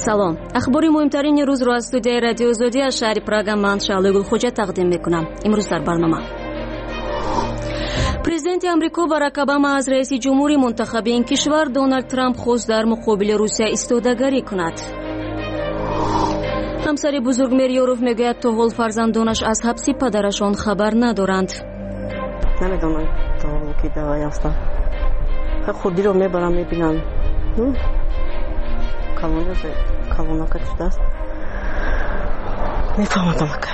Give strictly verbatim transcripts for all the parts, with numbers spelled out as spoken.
салом. ахбори муҳимтарини рӯзро аз студияи радиои озодӣ аз шаҳри Прага ман Шаълои Гулхоҷа тақдим мекунам. имрӯз дар барнома президенти амрико Барак Обама аз раиси ҷумҳури мунтахаби ин кишвар Дональд Трамп хост дар муқобили Русия истодагарӣ кунад. ҳамсари бузург Мерёров мегӯяд то ҳол фарзандонаш аз ҳабси падарашон хабар надоранд. намедонам то ҳол ки давай ҳастам. хурдиро мебарам мебинам. калонака шудааст. мефаҳмадам ака.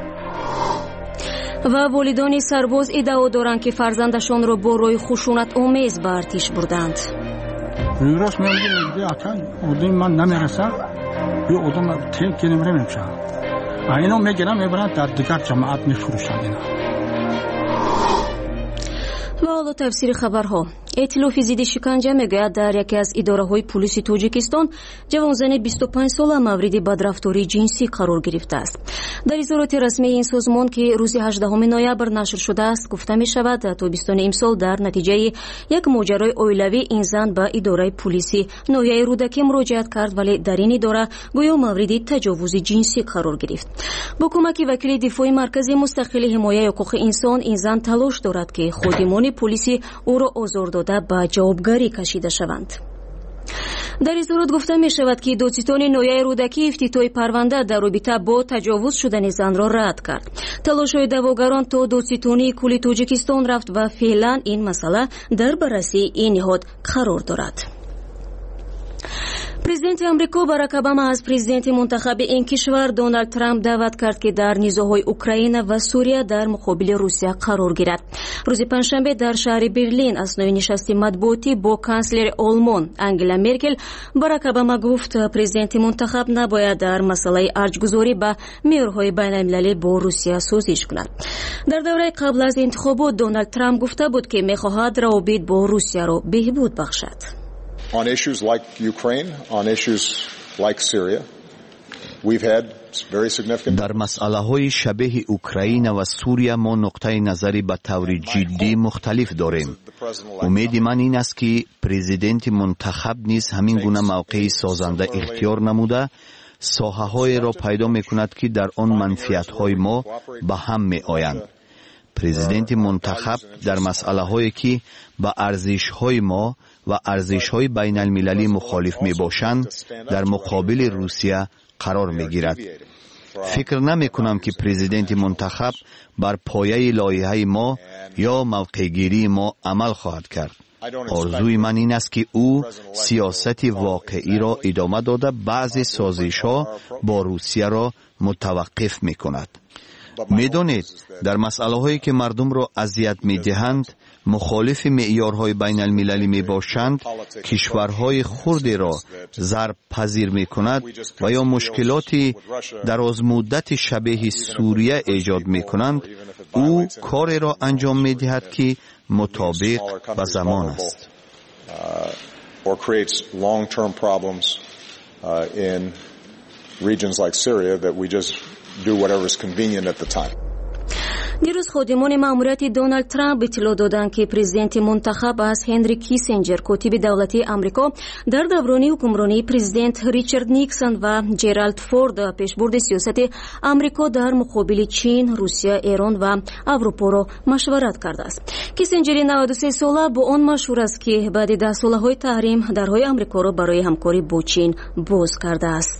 ва волидони сарбоз иддао доранд ки фарзандашонро бо роҳи хушунатомез ба артиш бурданд. راست میگم میگه اصلا اردیم من نمیرسم یه آدم تیم که نمیره نمیشه اینا میگیرن میبرن در دیگر جماعت میفروشن اینا. ва ҳоло тафсири хабарҳо. эътилофи зидди шиканҷа мегӯяд дар яке аз идораҳои пулиси Тоҷикистон ҷавонзани бисту панҷ сола мавриди бадрафтории ҷинсӣ қарор гирифтааст. дар изҳороти расмии ин созмон ки рӯзи ҳаждаҳуми ноябр нашр шудааст гуфта мешавад тобистони имсол дар натиҷаи як моҷарои оилавӣ ин зан ба идораи пулиси ноҳияи рӯдакӣ муроҷиат кард, вале дар ин идора гӯё мавриди таҷовузи ҷинсӣ қарор гирифт. бо кӯмаки вакили дифои маркази мустақили ҳимояи ҳуқуқи инсон ин зан талош дорад ки ходимони пулиси ӯро озор дода ба ҷавобгарӣ кашида шаванд. дар изҳорот гуфта мешавад ки додситони ноҳияи рӯдакӣ ифтитоҳи парванда дар робита бо таҷовуз шудани занро рад кард. талошҳои даъвогарон то додситонии кулли Тоҷикистон рафт ва феълан ин масъала дар баррасии ин ниҳод қарор дорад. президенти амрико Барак Обама аз президенти мунтахаби ин кишвар Дональд Трамп даъват кард ки дар низоъҳои Украина ва Сурия дар муқобили Русия қарор гирад. рӯзи панҷшанбе дар шаҳри Берлин аснои нишасти матбуотӣ бо канцлери Олмон Ангела Меркел Барак Обама гуфт президенти мунтахаб набояд дар масъалаи арҷгузорӣ ба меъёрҳои байналмилалӣ бо Русия созиш кунад. дар давраи қабл аз интихобот Дональд Трамп гуфта буд ки мехоҳад равобит бо Русияро беҳбуд бахшад. On issues like Ukraine, on issues like Syria, we've had very significant. дар масъалаҳои шабеҳи Украина ва Сурия мо нуқтаи назари ба таври ҷиддӣ мухталиф дорем. умеди ман ин аст ки президенти мунтахаб низ ҳамин гуна мавқеи созанда ихтиёр намуда соҳаҳоеро пайдо мекунад ки дар он манфиатҳои мо ба ҳам меоянд. президенти мунтахаб дар масъалаҳое ки ба арзишҳои мо ва арзишҳои байналмилалӣ мухолиф мебошанд дар муқобили Русия қарор мегирад. фикр намекунам ки президенти мунтахаб бар пояи лоиҳаи мо ё мавқеъгирии мо амал хоҳад кард. орзуи ман ин аст ки ӯ сиёсати воқеиро идома дода баъзе созишҳо бо Русияро мутаваққиф мекунад. медонед дар масъалаҳое ки мардумро азият медиҳанд мухолифи меъёрҳои байналмилалӣ мебошанд, кишварҳои хурдеро зарб пазир мекунад ва ё мушкилоти дарозмуддати шабеҳи Сурия эҷод мекунанд, ӯ кореро анҷом медиҳад ки мутобиқ ба замон аст. or creates long-term problems uh, in regions like Syria that we just do whatever is convenient at the time. дирӯз ходимони маъмурияти Дональд Трамп иттилоъ доданд ки президенти мунтахаб аз Ҳенри Киссинҷер, котиби давлатии Амрико, дар даврони ҳукмронии президент Ричард Никсон ва Ҷеральд Форд пешбурди сиёсати Амрико дар муқобили Чин, Русия, Эрон ва Аврупоро машварат кардааст. Киссинҷери наваду се сола бо он машҳур аст ки баъди даҳсолаҳои таҳрим дарҳои Амрикоро барои ҳамкорӣ бо Чин боз кардааст.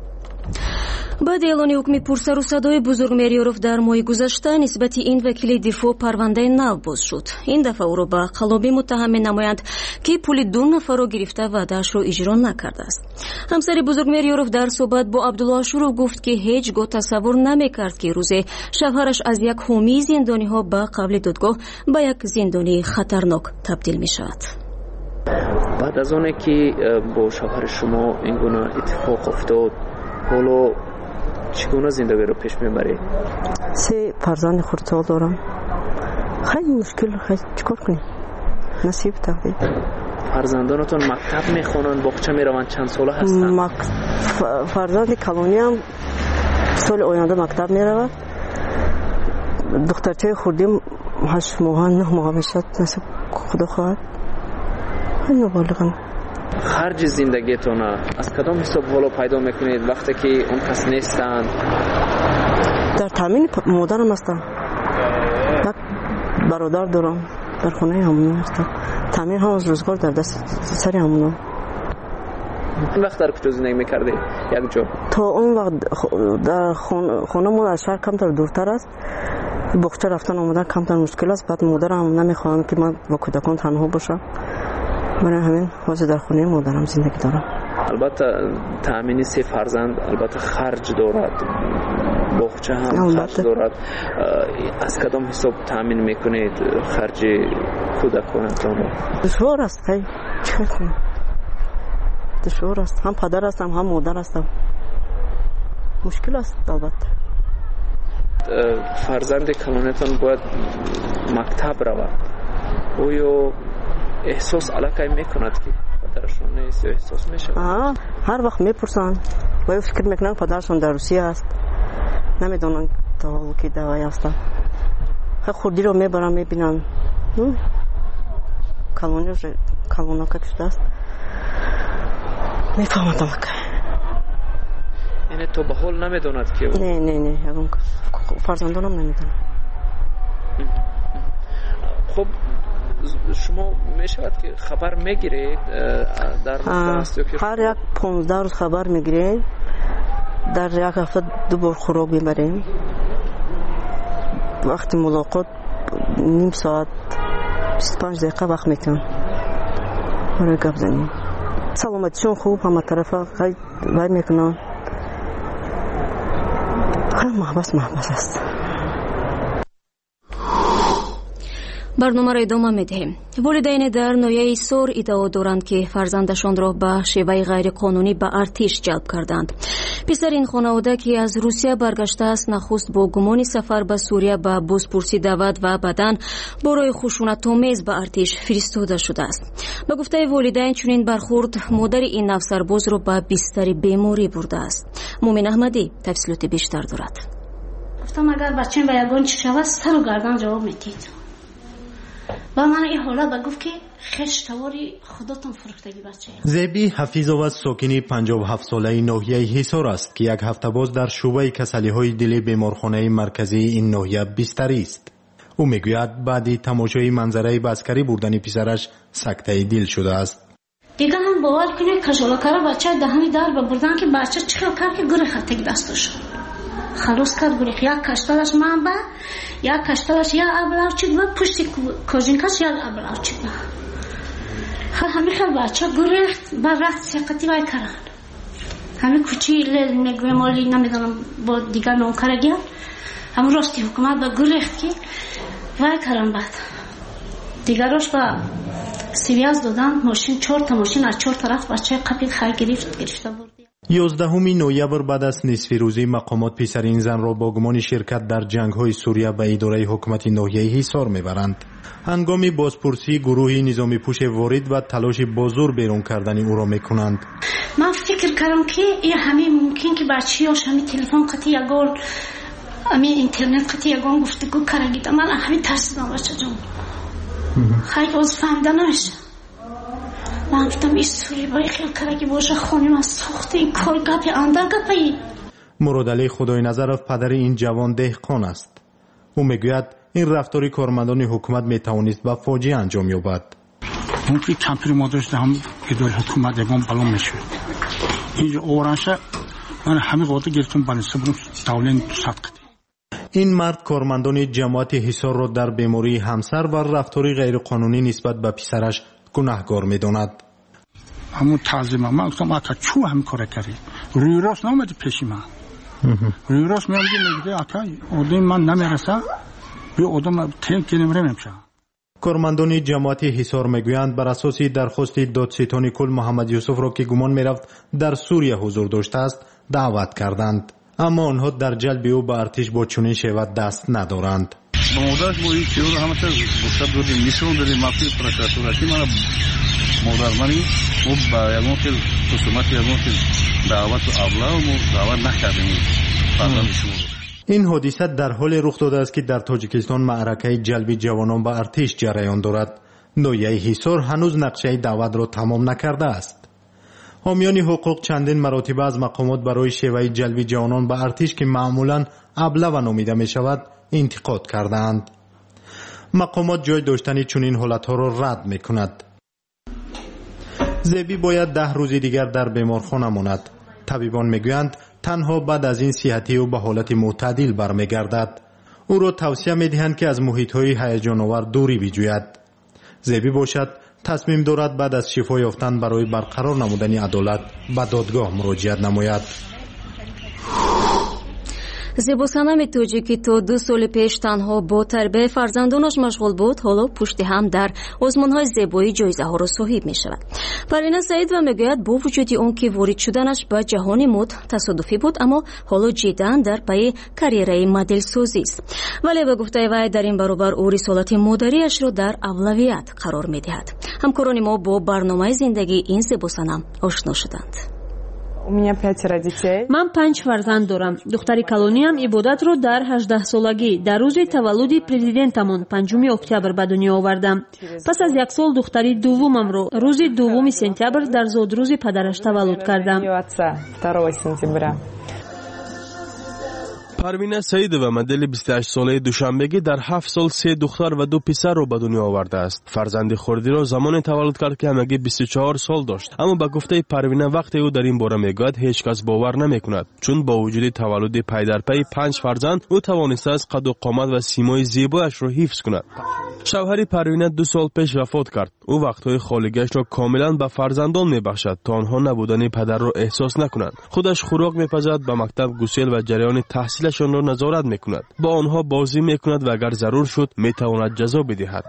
баъди эълони ҳукми пурсару садои бузург Мерёров дар моҳи гузашта нисбати ин вакили дифоъ парвандаи нав боз шуд. ин дафъа ӯро ба қаллобӣ муттаҳам менамоянд ки пули ду нафарро гирифта ваъдаашро иҷро накардааст. ҳамсари бузург Мерёров дар суҳбат бо Абдулло Ашуров гуфт ки ҳеҷ гоҳ тасаввур намекард ки рӯзе шавҳараш аз як ҳомии зиндониҳо ба қабли додгоҳ ба як зиндонии хатарнок табдил мешавад. баъд аз оне ки бо шавҳари шумо ин гуна иттифоқ уфтод, ҳоло чӣ гуна зиндагиро пеш мебаред? се фарзанди хурдсол дорам. хеле мушкил, чикор кунем? насиб тақдир. фарзандонатон мактаб мехонанд, боғча мераванд, чанд сола ҳастанд? фарзанди калониам соли оянда мактаб меравад. духтарчаи хурдим ҳашт моҳа, нӯҳ моҳа мешавад, насиб худо хоҳад. ҳай ноболиғам. خرج زندگیتون از کدام حساب حالا پیدا میکنید وقتی که اون کس نیستند؟ در تامین مادرم هستم، یک برادر دارم در خونه همون هستم، تامین هم از روزگار در دست سری همون. این وقت در کجا زندگی میکردی؟ یک جا؟ تا اون وقت در خونه ما در شهر کمتر دورتر است، بخچه رفتن آمدن کمتر مشکل است. بعد مادرم نمیخواهم که من با کودکان تنها باشم، من همین حاضر در خونه مادرم زندگی دارم. البته تامین سه فرزند البته خرج دارد، بخچه هم خرج دارد. از کدام حساب تامین میکنید خرج کودکانتان؟ دشوار است، خیلی چه کنم، دشوار است. هم پدر هستم هم مادر هستم، مشکل است. البته فرزند کلانتان باید مکتب رود، او احساس علاقه میکند که پدرشون نیست، احساس میشه؟ آه هر وقت میپرسن و فکر میکنن پدرشون در روسیه است، نمیدونن تا حالا که دوای هستن. خودی رو میبرن میبینن کلونی رو کلونا که کشته است، میفهمدم که یعنی تو به حال نمیدوند که نه نه نه فرزندانم نمیدونم. خب شما میشود که خبر میگیرید در مدرسه که هر یک پانزده روز خبر میگیریم، در یک هفته دو بار خوراک میبریم، وقتی ملاقات نیم ساعت بیست و پنج دقیقه وقت میکنم برای گپ زنیم. سلامتیشون خوب، همه طرفا خیلی وای میکنن، خیلی محبس محبس است. برنامه را ادامه می‌دهیم. والدین در نویه سور ادعا دارند که فرزندشان را به شیوه غیر قانونی به ارتش جلب کردند. پسر این خانواده که از روسیه برگشته است، نخست با گمان سفر به سوریه به بازپرسی دعوت و بعداً برای خشونت‌آمیز به ارتش فرستاده شده است. به گفته والدین چنین برخورد مادر این نوسرباز را به بستر بیماری برده است. مومن احمدی تفصیلات بیشتر دارد. گفتم اگر بچه‌م به یگان چی شود سر و گردن جواب میدید. با من این حالا با گفت که خشتواری خودتون فروختگی بچه. زیبی حفیظوف ساکنی پنجاه و هفت ساله ناحیه حصار است که یک هفته باز در شعبه کسلی‌های دل بیمارخانه مرکزی این ناحیه بستری است. او میگوید بعد تماشای منظره عسکری بردن پسرش سکته دل شده است. دیگه هم باور کنه کشولاکارا بچه دهنی در بردن که بچه چیکار کرد که گره خطک دستش خلاص کرد. گره یک کشتالش من با یک کشتالش یا ابلاوچید و پشتی کوزینکاش یا ابلاوچید با خب همین خیلی بچه گرهت با رفت سیقتی وای کرد. همین کچی لیل نگوی مالی نمیدونم با دیگر نوکره گیم همون راستی حکومت با گرهت که وای کردن. بعد دیگراش با سیویاز دادن ماشین، چهار تا ماشین از چهار طرف بچه قپید خیلی گرفت گرفته بردی. یازدهم نوامبر بعد از نصف روزی مقامات پسر این زن را با گمان شرکت در جنگ‌های سوریه به اداره حکومت ناحیه حصار میبرند. هنگام بازپرسی گروهی نظامی پوش وارد و تلاش بازور بیرون کردن او را میکنند. من فکر کردم که این همین ممکن که بچه‌هاش همین تلفن قطعی یگان همین اینترنت قطعی یگان گفتگو کرگید. من همین ترسیدم بچه جان خیلی باز فهمیده نمیشه. من گفتم این سوری باید خیلی کرگی باشه خونیم از ساخته این کار گپی اندر گپی. مراد علی خدای نظرف پدر این جوان دهقان است. او میگوید این رفتاری کارمندان حکومت میتوانست به فاجعه انجام یابد. اون که کمپیر ما داشته هم اداره حکومت یگان بلون میشه اینجا اورانشه من همه قاطع گرفتم بنسته برم دولین صدقه. این مرد کارمندان جماعت حصار را در بیماری همسر و رفتاری غیر قانونی نسبت به پسرش گناهکار میداند. همون تعظیم من گفتم آقا چو هم کار کردی روی راست نامدی پیش من روی راست میگه میگه آقا آدم من نمیرسه به آدم تنگ که نمیشه. کارمندان جماعت حصار میگویند بر اساس درخواست دادستان کل محمد یوسف را که گمان میرفت در سوریه حضور داشته است دعوت کردند، اما آنها در جلب او به ارتش با چنین شیوت دست ندارند. با مادرش ما این چیو رو همه چیز گفته بودیم میسرون داریم مافی پرکاتوراتی من مادر منی ما با یگان خیل خصومت یگان خیل دعوت و ابلا و ما دعوت نکردیم فرزند شما. این حادثه در حال رخ داده است که در تاجیکستان معرکه جلب جوانان به ارتش جریان دارد. نوحیه حصار هنوز نقشه دعوت را تمام نکرده است. حامیان حقوق چندین مراتبه از مقامات برای شیوه جلب جوانان به ارتش که معمولاً ابله و نامیده می شود انتقاد کردند. مقامات جای داشتن چنین حالتها را رد می کند. زیبی باید ده روز دیگر در بیمارخانه ماند. طبیبان میگویند تنها بعد از این صحتی او به حالت معتدل برمیگردد. او را توصیه میدهند که از محیط‌های هیجان‌آور دوری بجوید. زیبی باشد تصمیم دارد بعد از شفا یافتن برای برقرار نمودن عدالت به دادگاه مراجعت نماید. зебосанами тоҷӣ ки то ду соли пеш танҳо бо тарбияи фарзандонаш машғул буд, ҳоло пушти ҳам дар озмунҳои зебоӣ ҷоизаҳоро соҳиб мешавад. парвина саидова мегӯяд бо вуҷуди он ки ворид шуданаш ба ҷаҳони мод тасодуфӣ буд, аммо ҳоло ҷиддан дар пайи карьераи моделсозист. вале ба гуфтаи вай дар ин баробар ӯ рисолати модариашро дар авлавият қарор медиҳад. ҳамкорони мо бо барномаи зиндагии ин зебосанам ошно шуданд. ман панҷ фарзанд дорам. духтари калониам ибодатро дар ҳаждаҳсолагӣ дар рӯзи таваллуди президентамон панҷуми октябр ба дунё овардам. пас аз як сол духтари дуввумамро рӯзи дуввуми сентябр дар зодрӯзи падараш таваллуд кардам. парвина саидова модели бисту ҳашт солаи душанбегӣ дар ҳафт сол се духтар ва ду писарро ба дунё овардааст. фарзанди хурдиро замоне таваллуд кард ки ҳамагӣ бисту чаҳор сол дошт. аммо ба гуфтаи парвина вақте ӯ дар ин бора мегӯяд ҳеҷ кас бовар намекунад, чун бо вуҷуди таваллуди пайдарпай панҷ фарзанд ӯ тавонистааст қадду қомат ва симои зебояшро ҳифз кунад. шавҳари парвина ду сол пеш вафот кард. ӯ вақтҳои холигиашро комилан ба фарзандон мебахшад, то онҳо набудани падарро эҳсос накунанд. худаш хӯрок мепазад, ба мактаб гусел ва ҷараёни таҳсилашонро назорат мекунад. бо онҳо бозӣ мекунад ва агар зарур шуд метавонад ҷазо бидиҳад.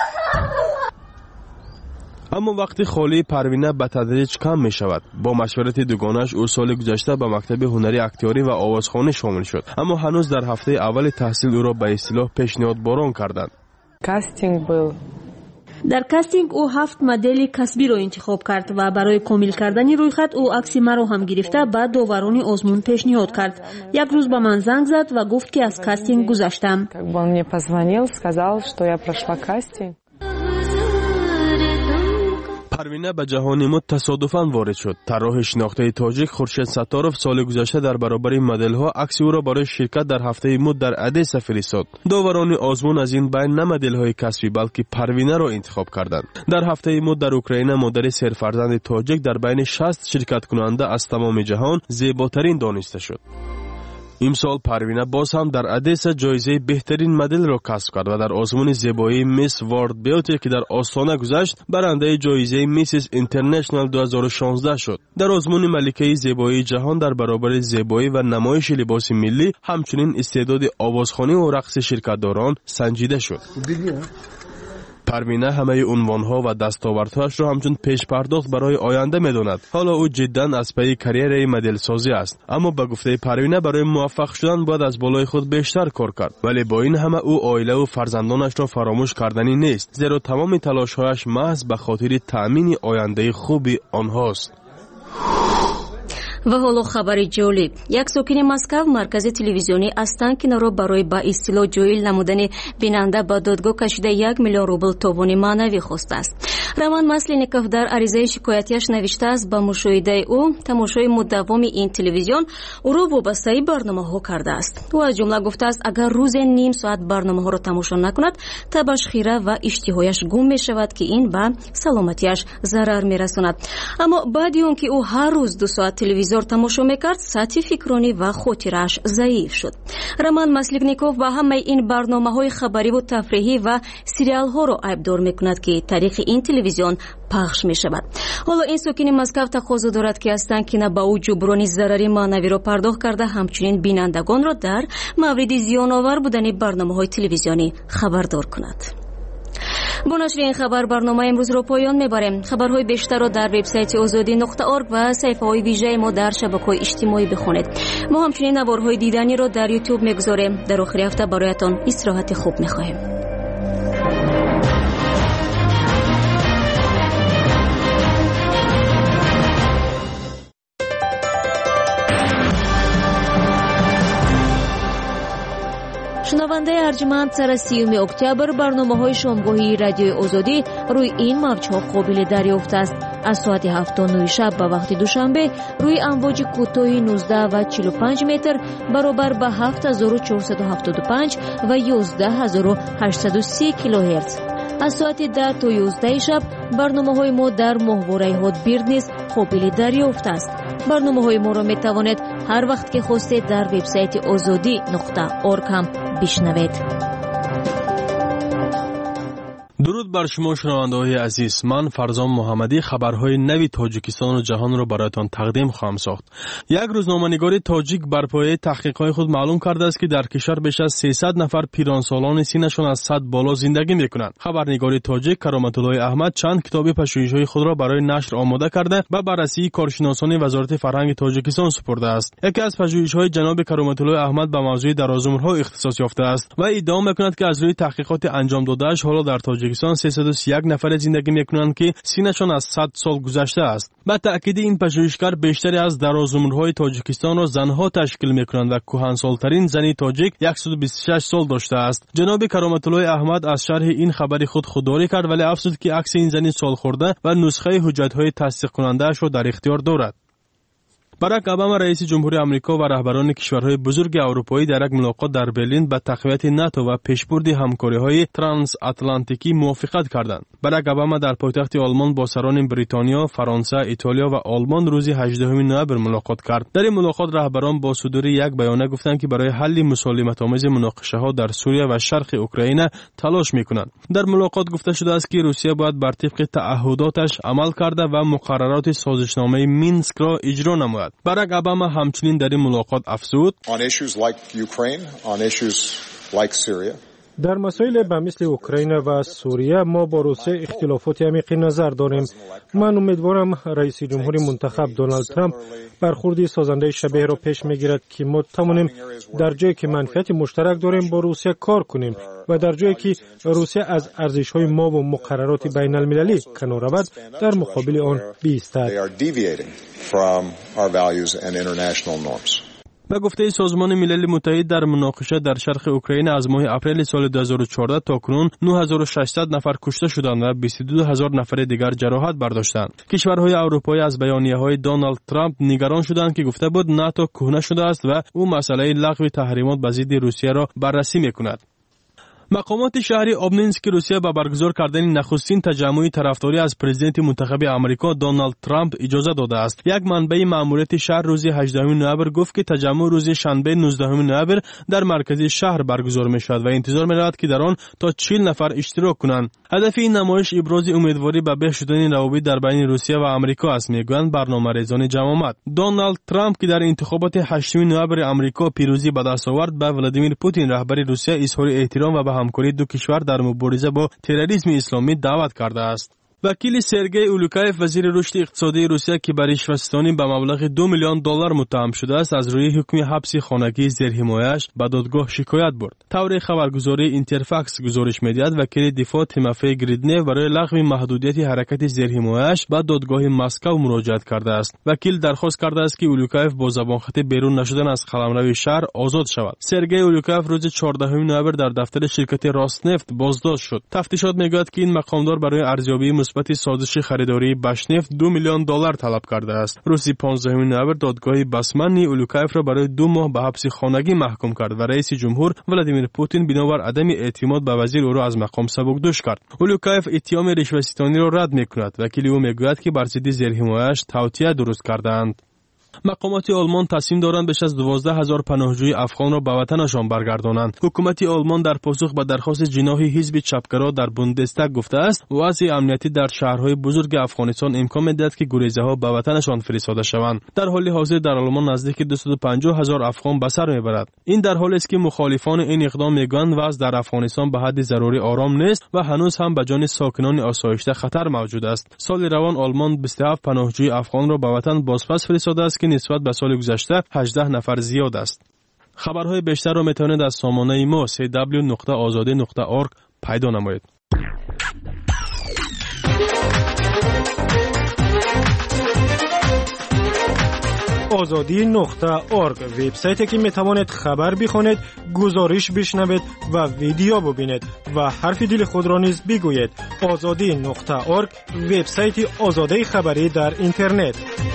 аммо вақти холии парвина ба тадриҷ кам мешавад. бо машварати дугонааш ӯ соли гузашта ба мактаби ҳунари актёрӣ ва овозхонӣ шомил шуд. аммо ҳанӯз дар ҳафтаи аввали таҳсил ӯро ба истилоҳ пешниҳодборон карданд. кастинг был дар кастинг ӯ ҳафт модели касбиро интихоб кард ва барои комил кардани рӯйхат ӯ акси маро ҳам гирифта ба доварони озмун пешниҳод кард. як рӯз ба ман занг зад ва гуфт ки аз кастинг гузаштам. Он мне позвонил, сказал, что я прошла кастинг. парвина ба ҷаҳони мод тасодуфан ворид шуд. тарроҳи шинохтаи тоҷик хуршед сатторов соли гузашта дар баробари моделҳо акси ӯро барои ширкат дар ҳафтаи мод дар Одесса фиристод. доварони озмун аз ин байн на моделҳои касбӣ, балки парвинаро интихоб карданд. дар ҳафтаи мод дар Украина модари серфарзанди тоҷик дар байни шаст ширкаткунанда аз тамоми ҷаҳон зеботарин дониста шуд. имсол парвина боз ҳам дар Одесса ҷоизаи беҳтарин моделро касб кард ва дар озмуни зебоии Miss World Beauty ки дар Остона гузашт, барандаи ҷоизаи Misses International ду ҳазору шонздаҳ шуд. дар озмуни маликаи зебоии ҷаҳон дар баробари зебоӣ ва намоиши либоси миллӣ ҳамчунин истеъдоди овозхонӣ ва рақси ширкатдорон санҷида шуд. парвина ҳамаи унвонҳо ва дастовардҳояшро ҳамчун пешпардохт барои оянда медонад. ҳоло ӯ ҷиддан аз пайи карьераи моделсозӣ аст. аммо ба гуфтаи парвина барои муваффақ шудан бояд аз болои худ бештар кор кард. вале бо ин ҳама ӯ оилаву фарзандонашро фаромӯш карданӣ нест, зеро тамоми талошҳояш маҳз ба хотири таъмини ояндаи хуби онҳост. ва ҳоло хабари ҷолиб. як сокини Москав маркази телевизионӣ Останкиноро барои ба истилоҳ ҷоил намудани бинанда ба додгоҳ кашида як миллион рубл тобони маънавӣ хостааст. роман Масленников дар аризаи шикоятиаш навиштааст ба мушоҳидаи ӯ тамошои муддавоми ин телевизион ӯро вобастаи барномаҳо кардааст. ӯ аз ҷумла гуфтааст агар рӯзе ним соат барномаҳоро тамошо накунад, табаш хира ва иштиҳояш гум мешавад ки ин ба саломатиаш зарар мерасонад. аммо баъди он ки ӯ ҳар рӯз ду соат телевизор тамошо мекард, сатҳи фикронӣ ва хотирааш заиф шуд. роман Масленников ба ҳамаи ин барномаҳои хабариву тафриҳӣ ва сериалҳоро айбдор мекунад ки тариқи ин телевизион пахш мешавад. ҳоло ин сокини Москав тақозо дорад ки Останкина ба ӯ ҷуброни зарари маънавиро пардохт карда, ҳамчунин бинандагонро дар мавриди зиёновар будани барномаҳои телевизионӣ хабардор кунад. бо нашри ин хабар барнома имрӯзро поён мебарем. хабарҳои бештарро дар вебсайти озодӣ нуқта орг ва саҳифаҳои вижаи мо дар шабакаҳои иҷтимоӣ бихонед. мо ҳамчунин наворҳои диданиро дар ютуб мегузорем. дар охири ҳафта бароятон истироҳати хуб мехоҳем. шунавандаи арҷманд сара сиюми октябр барномаҳои шомгоҳии радиои озодӣ рӯи ин мавҷҳо қобили дарёфт аст. аз соати ҳафт нӯҳ шаб ба вақти душанбе рӯи амвоҷи кӯтоҳи нуздаҳ ва чилу панҷ метр баробар ба ҳафт ҳазору чорсаду ҳафтоду панҷ ва ёздаҳ ҳазору ҳаштсаду си килоҳерц. аз соати даҳ то ёздаҳи шаб барномаҳои мо дар моҳвораи ҳотбирд низ қобили дарёфт аст. барномаҳои моро метавонед ҳар вақт ки хостед дар вебсайти озодӣ нуқта орг ҳам бишнавед. дуруд бар шумо шунавандаҳои азиз, ман Фарзон Муҳаммадӣ хабарҳои нави Тоҷикистону ҷаҳонро бароятон тақдим хоҳам сохт. Як рӯзноманигори тоҷик бар пояи таҳқиқҳои худ маълум кардааст ки дар кишвар беш аз сесад нафар пиронсолони синашон аз сад боло зиндагӣ мекунанд. Хабарнигори тоҷик Кароматуллои Аҳмад чанд китоби пашӯҳишҳои худро барои нашр омода карда ба баррасии коршиносони Вазорати фарҳанги Тоҷикистон супурдааст. Яке аз пашӯҳишҳои ҷаноби Кароматуллои Аҳмад ба мавзӯи дарозумрҳо ихтисос ёфтааст ва иддао мекунад ки аз рӯи таҳқиқоти анҷом додааш ҳоло дар Тоҷикистон сесаду си як нафаре зиндагӣ мекунанд ки синашон аз сад сол гузаштааст. ба таъкиди ин пашӯҳишкар бештари аз дарозумрҳои Тоҷикистонро занҳо ташкил мекунанд ва кӯҳансолтарин зани тоҷик яксаду бисту шаш сол доштааст. ҷаноби Кароматуллои Аҳмад аз шарҳи ин хабари худ худдорӣ кард, вале афзуд ки акси ин зани солхӯрда ва нусхаи ҳуҷҷатҳои тасдиқкунандаашро дар ихтиёр дорад. Барак Обама раиси ҷумҳури Амрико ва раҳбарони кишварҳои бузурги аврупоӣ дар як мулоқот дар Берлин ба тақвияти НАТО ва пешбурди ҳамкориҳои трансатлантикӣ мувофиқат карданд. Барак Обама дар пойтахти Олмон бо сарони Бритониё, Фаронса, Итолиё ва Олмон рӯзи ҳаждаҳуми ноябр мулоқот кард. Дар ин мулоқот раҳбарон бо судури як баёна гуфтанд ки барои ҳалли мусолиматомези муноқишаҳо дар Сурия ва шарқи Украина талош мекунанд. Дар мулоқот гуфта шудааст ки Русия бояд бар тибқи таъҳудоташ амал карда ва муқаррароти созишномаи Минскро иҷро намояд. Барак Обама ҳамчунин дар ин мулоқот афзуд: дар масоиле ба мисли Украина ва Сурия мо бо Русия ихтилофоти амиқи назар дорем. ман умедворам раиси ҷумҳури мунтахаб Доналд Трамп бархурди созандаи шабеҳро пеш мегирад ки мо тавонем дар ҷое ки манфиати муштарак дорем бо Русия кор кунем ва дар ҷое ки Русия аз арзишҳои мо ва муқаррароти байналмилалӣ канор равад, дар муқобили он биистад. ба гуфтаи Созмони Милали Муттаҳид, дар муноқиша дар шарқи Украина аз моҳи апрели соли ду ҳазору чордаҳ то кунун нӯҳ ҳазору шашсад нафар кушта шуданд ва бисту ду ҳазор нафари дигар ҷароҳат бардоштанд. Кишварҳои аврупоӣ аз баёнияҳои Доналд Трамп нигарон шуданд, ки гуфта буд НАТО кӯҳна шудааст ва ӯ масъалаи лағви таҳримот ба зидди Русияро баррасӣ мекунад. мақомоти шаҳри Обнински Русия ба баргузор кардани нахустин таҷаммуи тарафдорӣ аз президенти мунтахаби Амрико Доналд Трамп иҷоза додааст. Як манбаи маъмурияти шаҳр рӯзи ҳаждаҳуми ноябр гуфт, ки таҷаммӯъ рӯзи шанбе нуздаҳуми ноябр дар маркази шаҳр баргузор мешавад ва интизор меравад, ки дар он то чил нафар иштирок кунанд. ҳадафи ин намоиш ибрози умедворӣ ба беҳ шудани равобит дар байни Русия ва Амрико аст, мегӯянд барномарезони ҷамомат. Доналд Трамп, ки дар интихоботи ҳаштуми ноябри Амрико пирӯзӣ ба даст овард, ба Владимир Путин раҳбари Русия изҳори эҳтиром ва ба ҳамкории ду кишвар дар мубориза бо терроризми исломӣ даъват кардааст. вакили Сергей Улюкаев, вазири рушди иқтисодии Русия, ки ба ришватситонӣ ба маблағи ду миллион доллар муттаҳам шудааст, аз рӯи ҳукми ҳабси хонагии зерҳимояаш ба додгоҳ шикоят бурд. тавре хабаргузории Интерфакс гузориш медиҳад, вакили дифоъ Тимофей Гриднев барои лағви маҳдудияти ҳаракати зерҳимояаш ба додгоҳи Москав муроҷиат кардааст. вакил дархост кардааст, ки Улюкаев бо забонхати берун нашудан аз қаламрави шаҳр озод шавад. Сергей Улюкаев рӯзи чордаҳуми ноябр дар дафтари ширкати Роснефт боздошт шуд. тафтишот мегӯяд, ки ин мақомдор барои арзёбии мусбати созиши харидории Башнефт ду миллион доллар талаб кардааст. рӯзи понздаҳуми ноябр додгоҳи Басманни Улюкаевро барои ду моҳ ба ҳабси хонагӣ маҳкум кард ва раиси ҷумҳур Владимир Путин биновар адами эътимод ба вазир ӯро аз мақом сабукдӯш кард. Улюкаев иттиҳоми ришватситониро рад мекунад. вакили ӯ мегӯяд, ки бар зидди зерҳимояаш тавтия дуруст кардаанд. мақомоти Олмон тасмим доранд беш аз дувоздаҳ ҳазор паноҳҷӯи афғонро ба ватанашон баргардонанд. ҳукумати Олмон дар посух ба дархости ҷиноҳи ҳизби чапгаро дар Бундестаг гуфтааст, вазъи амнияти дар шаҳрҳои бузурги Афғонистон имкон медиҳад, ки гурезаҳо ба ватанашон фиристода шаванд. дар ҳоли ҳозир дар Олмон наздики дусаду панҷоҳ ҳазор афғон ба сар мебарад. ин дар ҳолест, ки мухолифони ин иқдом мегӯянд вазъ дар Афғонистон ба ҳадди зарурӣ ором нест ва ҳанӯз ҳам ба ҷони сокинони осоишта хатар мавҷуд аст. соли равон Олмон бисту ҳафт паноҳҷӯи афғонро ба ватан бозпас фиристодааст, ки нисбат ба соли гузашта ҳаждаҳ нафар зиёд аст. хабарҳои бештарро метавонед аз сомонаи мо си дабл ю нуқта озодӣ нуқта орг пайдо намоед. آزادی نقطه اورگ وبسایتی که می توانید خبر بخونید، گزارش بشنوید و ویدیو ببینید و حرف دل خود را نیز بگویید. آزادی نقطه اورگ وبسایت آزادی خبری در اینترنت.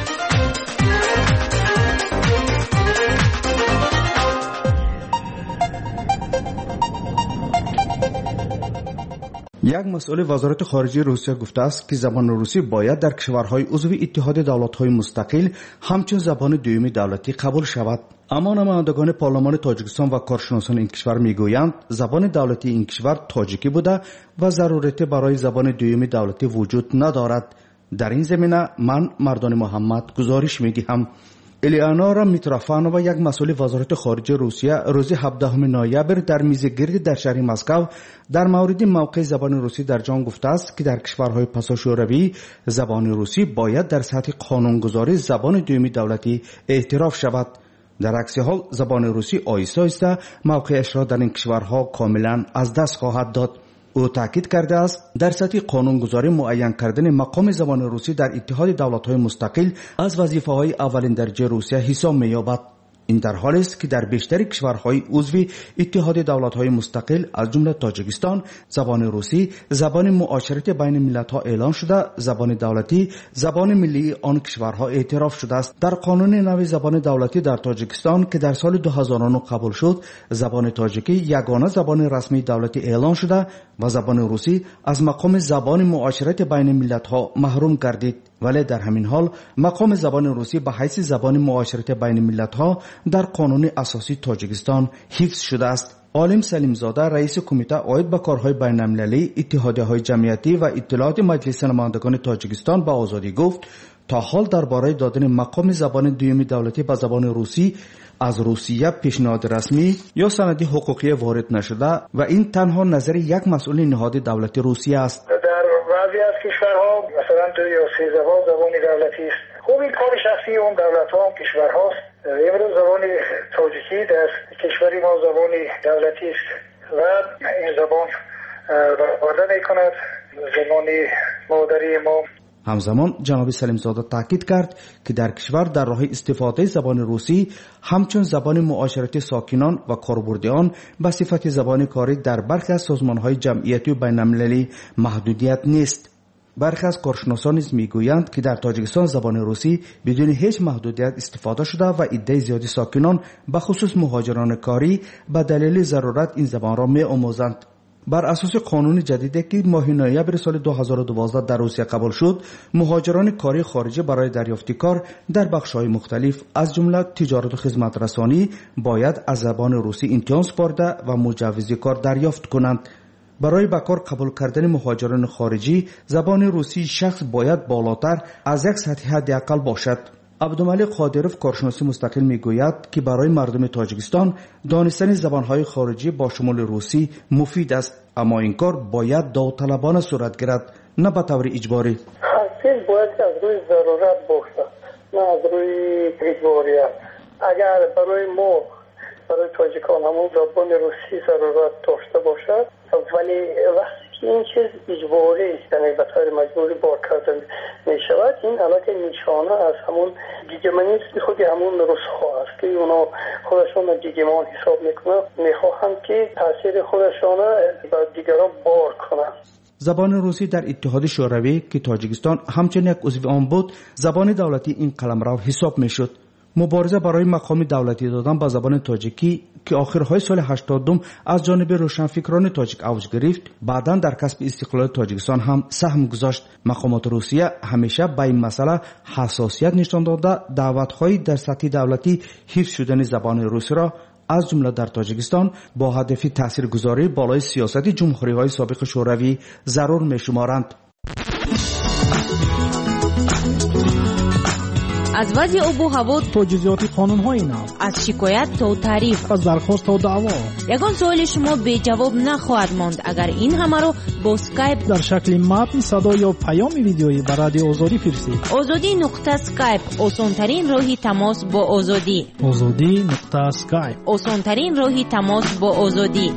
یک مسئول وزارت خارجه روسیه گفته است که زبان روسی باید در کشورهای عضو اتحاد دولت‌های مستقل همچون زبان دومی دولتی قبول شود. اما نمایندگان پارلمان تاجیکستان و کارشناسان این کشور میگویند زبان دولتی این کشور تاجیکی بوده و ضرورت برای زبان دومی دولتی وجود ندارد. در این زمینه من مردان محمد گزارش میدهم. الیانورا میتروفانووا یک مسئول وزارت خارجه روسیه روز هفدهم نوامبر در میزگرد در شهر مسکو در مورد موقع زبان روسی در جهان گفته است که در کشورهای پساشوروی زبان روسی باید در سطح قانونگذاری زبان دومی دولتی اعتراف شود. در عکس حال زبان روسی آهسته آهسته موقعش را در این کشورها کاملا از دست خواهد داد. او تاکید کرده است در سطح قانونگذاری معین کردن مقام زبان روسی در اتحاد دولت‌های مستقل از وظیفه‌های اولین درجه روسیه حساب می‌یابد. این در حالی است که در بیشتر کشورهای عضو اتحاد دولت‌های مستقل از جمله تاجیکستان زبان روسی زبان معاشرت بین ملت‌ها اعلان شده، زبان دولتی زبان ملی آن کشورها اعتراف شده است. در قانون نو زبان دولتی در تاجیکستان که در سال دو هزار و نه قبول شد، زبان تاجیکی یگانه زبان رسمی دولتی اعلان شده و زبان روسی از مقام زبان معاشرت بین ملت‌ها محروم گردید. ولی در همین حال مقام زبان روسی به حیث زبان معاشرت بین ملت‌ها در قانون اساسی تاجیکستان حفظ شده است. عالم سلیم زاده رئیس کمیته عاید به کارهای بین‌المللی اتحادیه‌های جمعیتی و اطلاعات مجلس نمایندگان تاجیکستان به آزادی گفت تا حال درباره دادن مقام زبان دومی دولتی به زبان روسی از روسیه پیشنهاد رسمی یا سندی حقوقی وارد نشده و این تنها نظر یک مسئول نهاد دولتی روسیه است. در بعضی از کشورها مثلا دو یا سه زبان زبان دولتی است. خوب این کار شخصی اون دولت‌ها هم کشورهاست. امروز زبان تاجیکی در کشوری ما زبان دولتی است و این زبان برآورده می‌کند زبان مادری ما. همزمان جناب سلیم زاده تاکید کرد که در کشور در راه استفاده زبان روسی همچون زبان معاشرت ساکنان و کاربردیان به صفت زبان کاری در برخی از سازمان‌های جمعیتی و بین‌المللی محدودیت نیست. برخی از کارشناسان نیز میگویند که در تاجیکستان زبان روسی بدون هیچ محدودیت استفاده شده و عده زیادی ساکنان به خصوص مهاجران کاری به دلیل ضرورت این زبان را می‌آموزند. بر اساس قانون جدیدی که ماه نوامبر سال دو هزار و دوازده در روسیه قبول شد، مهاجران کاری خارجی برای دریافت کار در بخش‌های مختلف از جمله تجارت و خدمات رسانی باید از زبان روسی امتحان سپرده و مجوز کار دریافت کنند. برای به کار قبول کردن مهاجران خارجی زبان روسی شخص باید بالاتر از یک سطح حداقل باشد. عبدالملک قادروف کارشناس مستقل میگوید که برای مردم تاجیکستان دانستن زبانهای خارجی با شمول روسی مفید است، اما این کار باید داوطلبانه صورت گیرد نه به طور اجباری. حاصل باید از روی ضرورت باشه نه از روی اجباریت. اگر برای ما برای تاجیکان همون زبان روسی ضرورت داشته باشد ولی وقتی که این چیز اجباری است یعنی به طور مجبوری بار کردن می شود، این علاقه نشانه از همون گیگمانیسم خود همون روس‌ها است که اونا خودشون گیگمان حساب میکنند، میخواهند که تاثیر خودشون بر دیگران بار کنند. زبان روسی در اتحاد شوروی که تاجیکستان همچنین یک عضو آن بود زبان دولتی این قلمرو حساب میشد. مبارزه برای مقام دولتی دادن با زبان تاجیکی که آخرهای سال هشتادم از جانب روشنفکران تاجیک اوج گرفت، بعداً در کسب استقلال تاجیکستان هم سهم گذاشت. مقامات روسیه همیشه به این مسئله حساسیت نشان داده، دعوت‌های در سطح دولتی حفظ شدن زبان روسی را از جمله در تاجیکستان با هدف تاثیرگذاری بالای سیاست جمهوری‌های سابق شوروی ضرور می‌شمارند. از وضع آب و هوا تا جزئیات قانون‌های نو، از شکایت تا تعریف، از درخواست تا دعوا، یگان سوال شما به جواب نخواهد ماند اگر این همه رو با اسکایپ در شکل متن، صدا یا پیام ویدیویی به رادیو آزادی فرستید. آزادی نقطه اسکایپ آسان‌ترین راهی تماس با آزادی. آزادی نقطه اسکایپ آسان‌ترین راهی تماس با آزادی.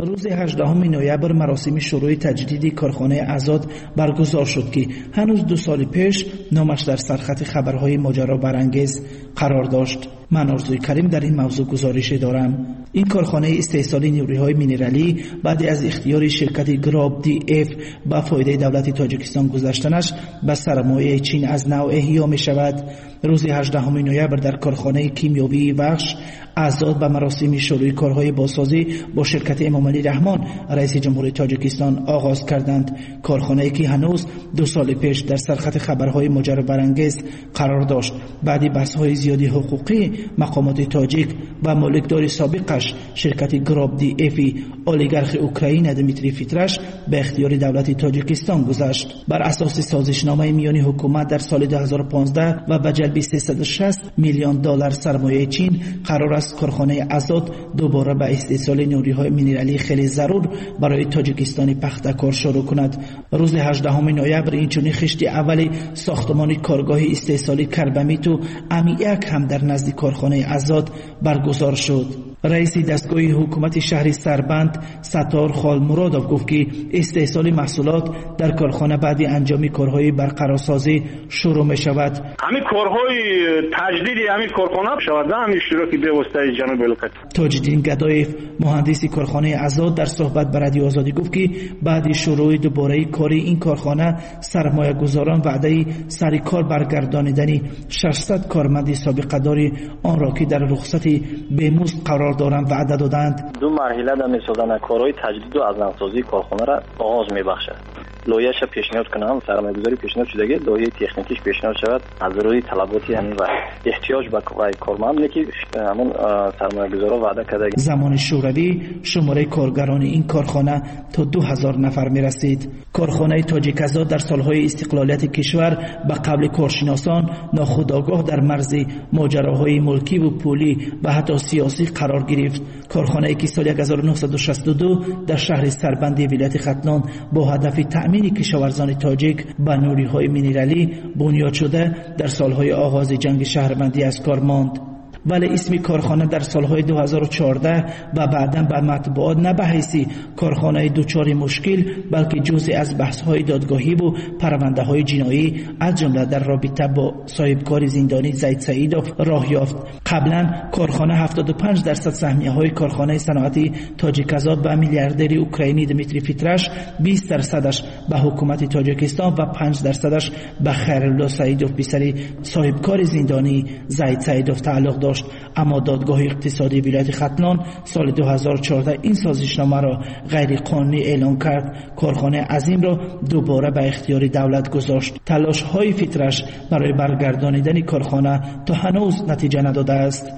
روز هجدهم نوامبر مراسم شروع تجدید کارخانه آزاد برگزار شد که هنوز دو سال پیش نامش در سرخط خبرهای ماجرا برانگیز قرار داشت. من آرزوی کریم در این موضوع گزارش دارم. این کارخانه استحصال نیروهای مینرالی بعد از اختیار شرکت گراب دی اف با فایده دولت تاجیکستان گذاشتنش به سرمایه چین از نو احیا می شود. روز هجدهم نوامبر در کارخانه کیمیاوی بخش آزاد به مراسم شروع کارهای بازسازی با شرکت امام علی رحمان رئیس جمهوری تاجیکستان آغاز کردند. کارخانه‌ای که هنوز دو سال پیش در سرخط خبرهای ماجرا برانگیز قرار داشت بعد بحث‌های زیادی حقوقی مقامات تاجیک و مالکدار سابقش شرکت گراب دی افی اولیگارخ اوکراین دمیتری فیترش به اختیار دولت تاجیکستان گذاشت. بر اساس سازشنامه میانی حکومت در سال دو هزار و پانزده و با جلب سیصد و شصت میلیون دلار سرمایه چین قرار است کارخانه آزاد دوباره به استحصال نیروهای مینرالی خیلی ضرور برای تاجیکستان پختکار شروع کند. روز هجدهم نوامبر اینچنین خشت اولی ساختمان کارگاه استحصال کربمیت و امیاک هم در نزد کارخانه آزاد برگزار شد. رئیس دستگاه حکومت شهر سربند ستار خال مرادov گفت که استحصال محصولات در کارخانه بعد انجام کارهای برقرارسازی شروع می شود. همین کارهای تجدید همین کارخانه شود همین اشتراکی به واسطه جناب ولایت. تاجدین گدایف مهندس کارخانه آزاد در صحبت با رادیو آزادی گفت که بعد شروع دوباره کار این کارخانه سرمایه گذاران وعده سر کار برگردانیدن ششصد کارمند سابقه داری آن را که در رخصت به‌مزد قرار دارند وعده دادند. دو مرحله در می‌سازند کارهای تجدید و ازامسازی کارخانه را آغاز می‌بخشد. لایحه‌اش پیشنهاد کنم سرمایه‌گذاری پیشنهاد شده که لایحه تکنیکیش پیشنهاد شود از روی طلبات همین و احتیاج به کارمند که همون سرمایه‌گذارا وعده کرده. زمان شوروی شماره کارگران این کارخانه تا دو هزار نفر می‌رسید. کارخانه تاجیک آزاد در سالهای استقلالیت کشور به قبل کارشناسان ناخودآگاه در مرز ماجراهای ملکی و پولی و حتی سیاسی قرار گرفت. کارخانه‌ای که سال هزار و نهصد و شصت و دو در شهر سربند ولایت ختلان با هدف تأمین کشاورزان تاجیک با نیروهای مینرالی بنیاد شده در سالهای آغاز جنگ شهروندی از کار ماند. ولی اسم کارخانه در سالهای دو هزار و چهارده و بعداً به مطبوعات نه به حیث کارخانه دوچار مشکل بلکه جزئی از بحث‌های دادگاهی و پرونده‌های جنایی از جمله در رابطه با صاحبکار زندانی زید سعیدوف راه یافت. قبلا کارخانه هفتاد و پنج درصد سهمیه‌های کارخانه صنعتی تاجیک آزاد به میلیاردر اوکراینی دمیتری فیترش، بیست درصدش به حکومت تاجیکستان و پنج درصدش به خیرالله سعیدوف پسر صاحبکار زندانی زید سعیدوف تعلق داشت. اما دادگاه اقتصادی ولایت ختلان سال دو هزار و چهارده این سازشنامه را غیر قانونی اعلام کرد. کارخانه عظیم را دوباره به اختیار دولت گذاشت. تلاش های فیترش برای برگردانیدن کارخانه تا هنوز نتیجه نداده است.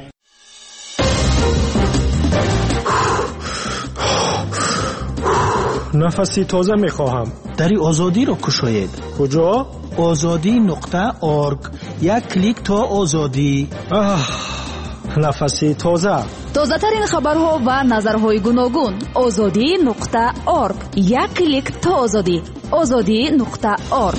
نفسی تازه میخواهم. دری آزادی را کشاید. کجا؟ آزادی نقطه ارگ. یک کلیک تا آزادی. آه نفسی تازه. تازه ترین خبرها و نظرهای گوناگون. آزادی نقطه ارگ. یک کلیک تا آزادی. آزادی نقطه ارگ.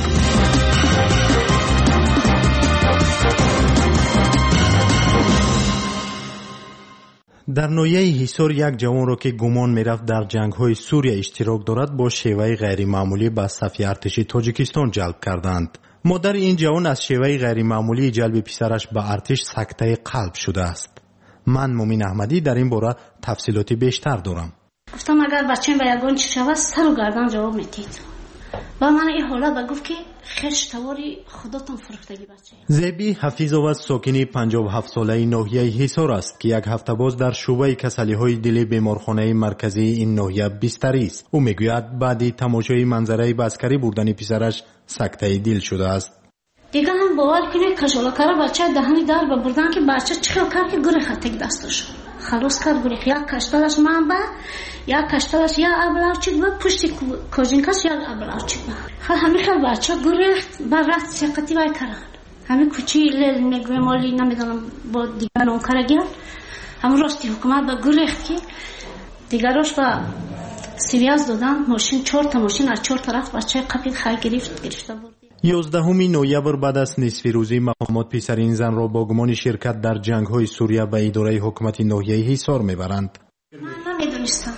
در نویه حصار یک جوان را که گمان می‌رفت در جنگ‌های سوریه اشتراک دارد با شیوه غیر معمولی به صف ارتش تاجیکستان جلب کردند. مادر این جوان از شیوه غیر معمولی جلب پسرش به ارتش سکته قلب شده است. من مومین احمدی در این باره تفصیلاتی بیشتر دارم. گفتم اگر بچه‌م به یگان چی شود سر و گردن جواب میدید. و من این حالت به گفت که خش تواری خودتون فرختگی بچه. زیبی حفیظوت ساکنی پنجاه و هفت ساله ناحیه حصار است که یک هفته باز در شعبه کسلی‌های دلی بیمارخانه مرکزی این ناحیه بستری است. او میگوید بعد تماشای منظره بسکری بردن پسرش سکته دل شده است. دیگه هم باور کنید کشالاکار بچه دهنی در بردن که بچه چخیل کرد که گره خطک دستش خلاص کرد. گره یک کشتالش من با یک کشتالش یا ابلاوچید و پشتی کوزینکاش یا ابلاوچید با خب همین خیل بچه گره با رفت سیقتی بای کرد. همین کچی لیل نگوی مالی نمیدونم با دیگر اون کرگیرد همون راستی حکومت با گره که دیگراش با سیریاز دادن ماشین چهار تا ماشین از چهار طرف بچه قبیل خیل گرفت گرفته بود. یازدهم نوامبر بعد از نصف روزی مقامات پسر این زن را با گمان شرکت در جنگ‌های سوریه به اداره حکومت ناحیه حصار میبرند. من نمیدونستم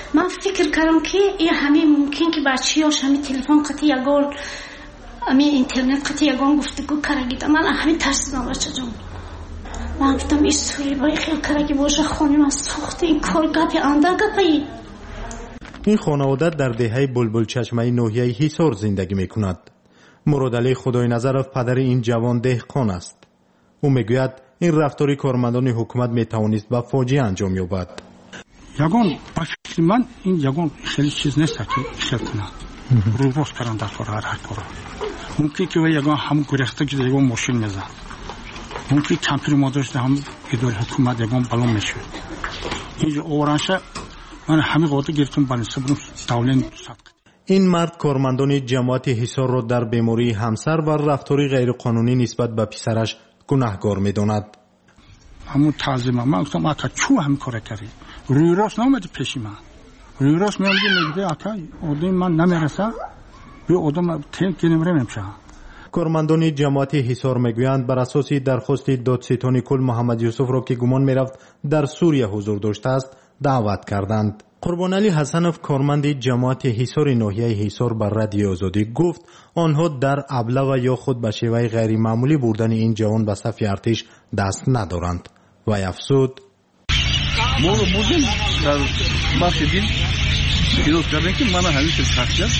من فکر کردم که این همین ممکن که بچه‌هاش همین تلفن قطعی یگان همین اینترنت قطعی یگان گفتگو کرگید. من همین ترسیدم بچه جان. من گفتم این سوری باید خیلی کرگی باشه خونیم از سخت این کار گپی اندر گپی. این خانواده در دهه بلبل چشمه ناحیه حصار زندگی میکند. مرادعلی خدای نظرов پدر این جوان دهقان است. او میگوید این رفتاری کارمندان حکومت میتوانست به فاجعه انجام یابد. یگان با فکر من این یگان خیلی چیز نیست که خیلی کنند. رو راست کردن در کار هر کار. ممکن که یگان هم گریخته که یگان ماشین میزد. ممکن کمپیر مادرش هم اداره حکومت یگان بالون میشود. اینجا اورانشه من همه قاطع گرفتم بالنسه برم دولین صدق. این مرد کارمندان جماعت حصار را در بیماری همسر و رفتاری غیرقانونی نسبت به پسرش گناهکار میداند. همون تعظیم من گفتم آقا چو هم کار کردی؟ روی راست نامد پیش من. روی راست میام میگه آقا آدم من نمیرسه. به آدم تیم که نمیشه. کارمندان جماعت حصار میگویند بر اساس درخواست دادستان کل محمد یوسف را که گمان میرفت در سوریه حضور داشته است دعوت کردند. قربان علی حسنوف کارمند جماعت حصار ناحیه حصار بر رادیو آزادی گفت آنها در ابله و یا خود به شیوه غیر معمولی بردن این جوان به صف ارتش دست ندارند و افزود ما رو بودیم در بخش دین پیروز کردن که من همین شخصیت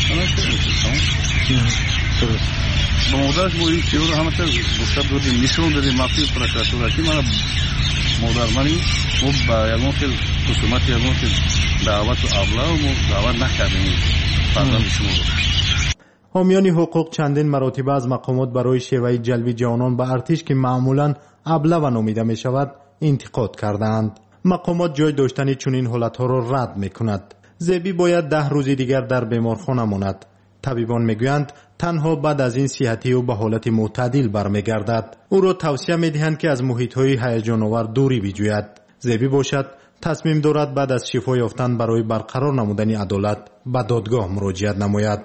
با مادرش با این چیور همه تر گفته بودیم میسرون دادیم مافی پرکراتورا که من مادر منی و با یگان خیلی خصومت یگان خیلی دعوت و ابلا و دعوت نکردیم فرزند شما رو. حامیان حقوق چندین مراتبه از مقامات برای شیوه جلب جوانان به ارتش که معمولاً ابله و نامیده می شود انتقاد کردند. مقامات جای داشتن چنین حالتها را رد می کند. زبی باید ده روز دیگر در بیمارخانه ماند. طبیبان میگویند تنها بعد از این صحتی او به حالت معتدل برمیگردد. او را توصیه میدهند که از محیط‌های هیجان آور دوری بجوید. زبی باشد تصمیم دارد بعد از شفا یافتن برای برقرار نمودن عدالت به دادگاه مراجعت نماید.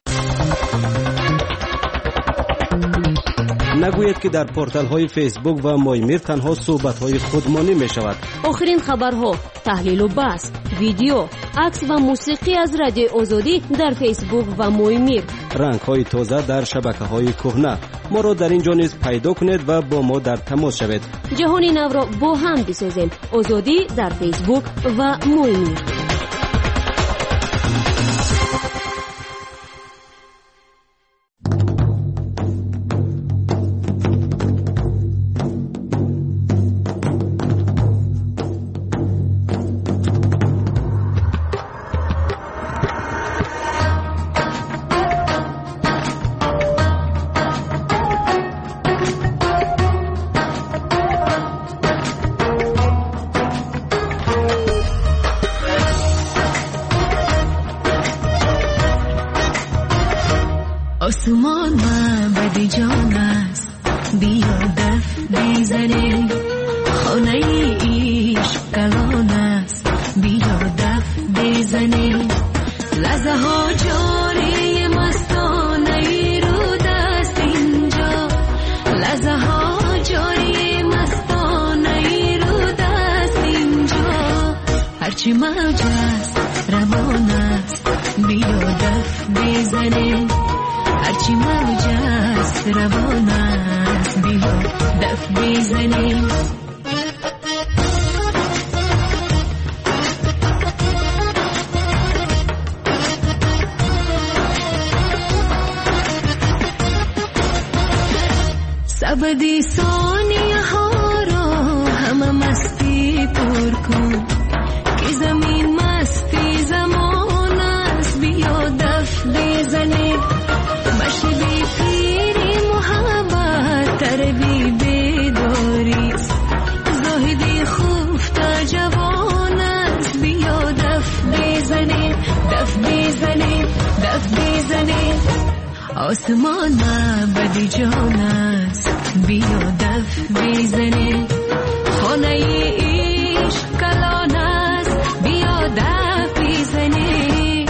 نگوید که در پورتال های فیسبوک و مایمیر تنها صحبت های خودمانی می شود. آخرین خبرها، تحلیل و بحث، ویدیو، عکس و موسیقی از رادیو آزادی در فیسبوک و مایمیر. رنگ های تازه در شبکه های کهنه. ما را در اینجا نیز پیدا کنید و با ما در تماس شوید. جهانی نو را با هم بسازیم. آزادی در فیسبوک و مایمیر. آسمان ما بدی جان است بیا دف بزنیم خانه ایش کلان است بیا دف بزنیم لحظه ها جاری مستانه رو دست اینجا لحظه ها جاری مستانه رو دست اینجا هرچی موج است روان است بیا دف بزنیم هرچی موج است روان است بیا دف بزنیم سبدی ثانیه ها را همه مستی پر کن که زمین مستی زمان است بیا دف بزنیم مشبی پیری محبت تربی بداری زاهدی خوفتا جوان است بیا دف بزنیم دف بزنیم دف بزنیم آسمان ما بدی جان است بیا دف بزنیم خانه ایش کلان است بیا دف بزنیم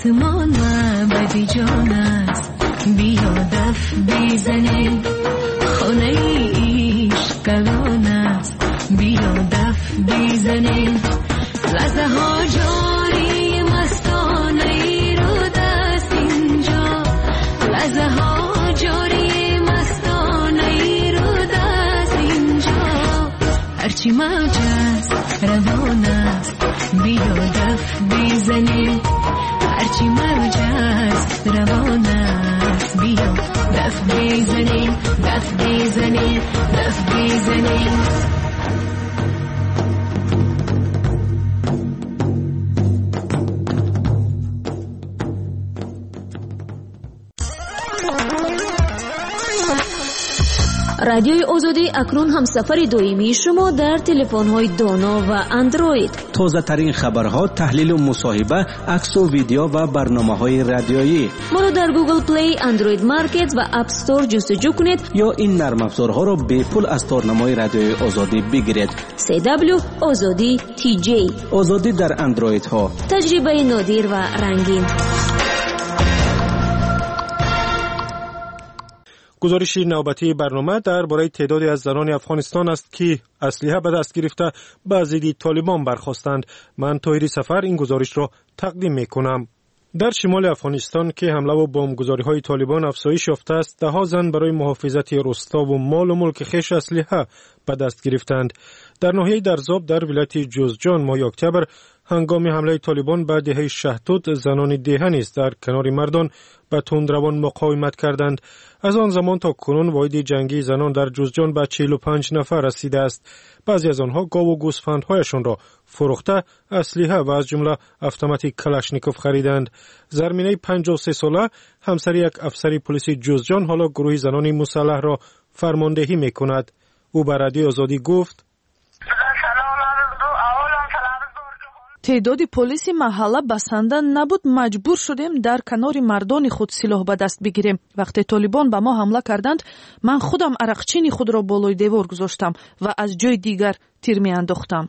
آسمان معبدی جان است، بیا دف بزنیم خانه عشق کلان است، بیا دف بزنیم لحظه ها جاری مستانه ای رو دست اینجا، لحظه ها جاری مستانه ای رو دست اینجا، هرچی موج است روان است، بیا دف بزنیم هرچی موج است روان است، بیا دف بزنیم دف بزنیم دف بزنیم. رادیوی آزادی اکنون هم سفر دائمی شما در تلفن‌های دانا و اندروید. تازه ترین خبرها، تحلیل و مصاحبه، عکس و ویدیو و برنامه‌های رادیویی. ما را در گوگل پلی، اندروید مارکت و اپ استور جستجو کنید یا این نرم افزارها را به پول از تارنمای رادیوی آزادی بگیرید. سی دبلیو آزادی تی جی. آزادی در اندروید ها. تجربه نادر و رنگین. گزارش نوبتی برنامه درباره تعدادی از زنان افغانستان است که اسلحه به دست گرفته به ضد طالبان برخاستند. من طاهری سفر این گزارش را تقدیم می کنم. در شمال افغانستان که حمله و بمبگذاری های طالبان افزایش یافته است، ده ها زن برای محافظت رستا و مال و ملک خویش اسلحه به دست گرفتند. در ناحیه درزاب در ولایت جوزجان ماه اکتبر هنگام حمله طالبان به دهه شهتوت زنان دهه نیز در کنار مردان به تندروان مقاومت کردند. از آن زمان تا کنون واحد جنگی زنان در جوزجان به چهل و پنج نفر رسیده است. بعضی از آنها گاو و گوسفندهایشان را فروخته اسلحه و از جمله اتومات کلاشنیکوف خریدند. زرمینه پنجاه و سه ساله همسر یک افسر پلیس جوزجان حالا گروه زنان مسلح را فرماندهی می‌کند. او به رادیو آزادی گفت: تعداد پلیس محله بسنده نبود، مجبور شدیم در کنار مردان خود سلاح به دست بگیریم. وقتی طالبان به ما حمله کردند، من خودم عرقچین خود را بالای دیوار گذاشتم و از جای دیگر تیر می انداختم.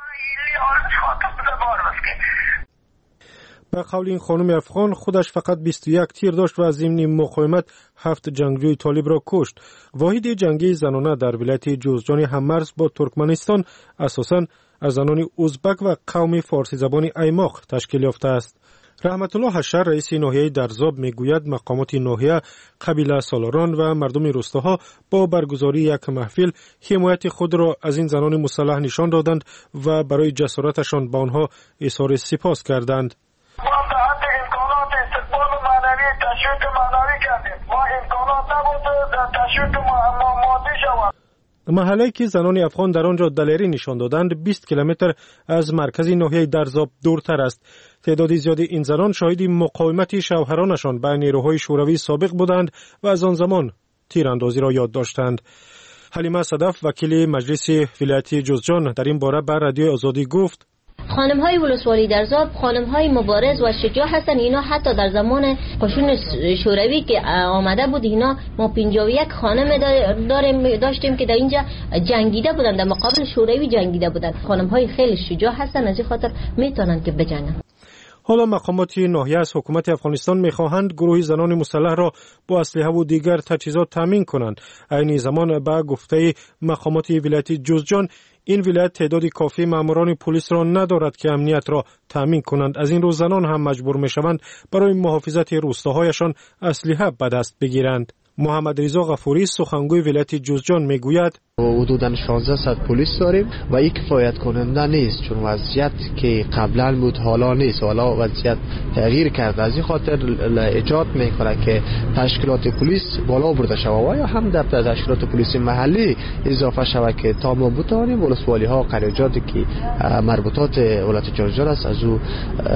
به قول این خانم افغان، خودش فقط بیست و یک تیر داشت و از ضمن مقاومت هفت جنگجوی طالب را کشت. واحد جنگی زنانه در ولایت جوزجان هممرز با ترکمنستان اساساً از زنان ازبک و قوم فارسی زبان ایماق تشکیل یافته است. رحمت الله حشر رئیس ناحیه درزاب میگوید مقامات ناحیه، قبیله سالاران و مردم روستاها با برگزاری یک محفل حمایت خود را از این زنان مسلح نشان دادند و برای جسارتشان به آنها اظهار سپاس کردند. ما به حد امکانات استقبال معنوی تشویق معنوی کردیم. ما امکانات نبود در تشویق مادی شود. محله که زنان افغان در آنجا دلیری نشان دادند بیست کیلومتر از مرکز ناحیه درزاب دورتر است. تعداد زیادی این زنان شاهد مقاومت شوهرانشان به نیروهای شوروی سابق بودند و از آن زمان تیراندازی را یاد داشتند. حلیمه صدف وکیل مجلس ولایتی جوزجان در این باره به رادیو آزادی گفت: خانم های ولسوالی درزاب خانم های مبارز و شجاع هستند. اینا حتی در زمان قشون شوروی که آمده بود، اینا ما پنجاه و یک خانم داریم داشتیم که در اینجا جنگیده بودند، در مقابل شوروی جنگیده بودند. خانم های خیلی شجاع هستند، از این خاطر میتونن که بجنگن. حالا مقامات ناحیه از حکومت افغانستان میخواهند گروه زنان مسلح را با اسلحه و دیگر تجهیزات تامین کنند. عین زمان به گفته مقامات ولایت جوزجان، این ولایت تعداد کافی ماموران پلیس را ندارد که امنیت را تامین کنند. از این رو زنان هم مجبور میشوند برای محافظت روستاهایشان اسلحه به دست بگیرند. محمد رضا غفوری سخنگوی ولایت جوزجان میگوید: حدوداً شانزده پلیس داریم و این کفایت کننده نیست، چون وضعیت که قبلا بود حالا نیست، حالا وضعیت تغییر کرده. از این خاطر ایجاد میکنه که تشکیلات پلیس بالا برده شود و یا هم در تشکیلات پلیس محلی اضافه شود که تا ما بتوانیم ولسوالی ها قریاجاتی که مربوطات ولایت جوزجان است از او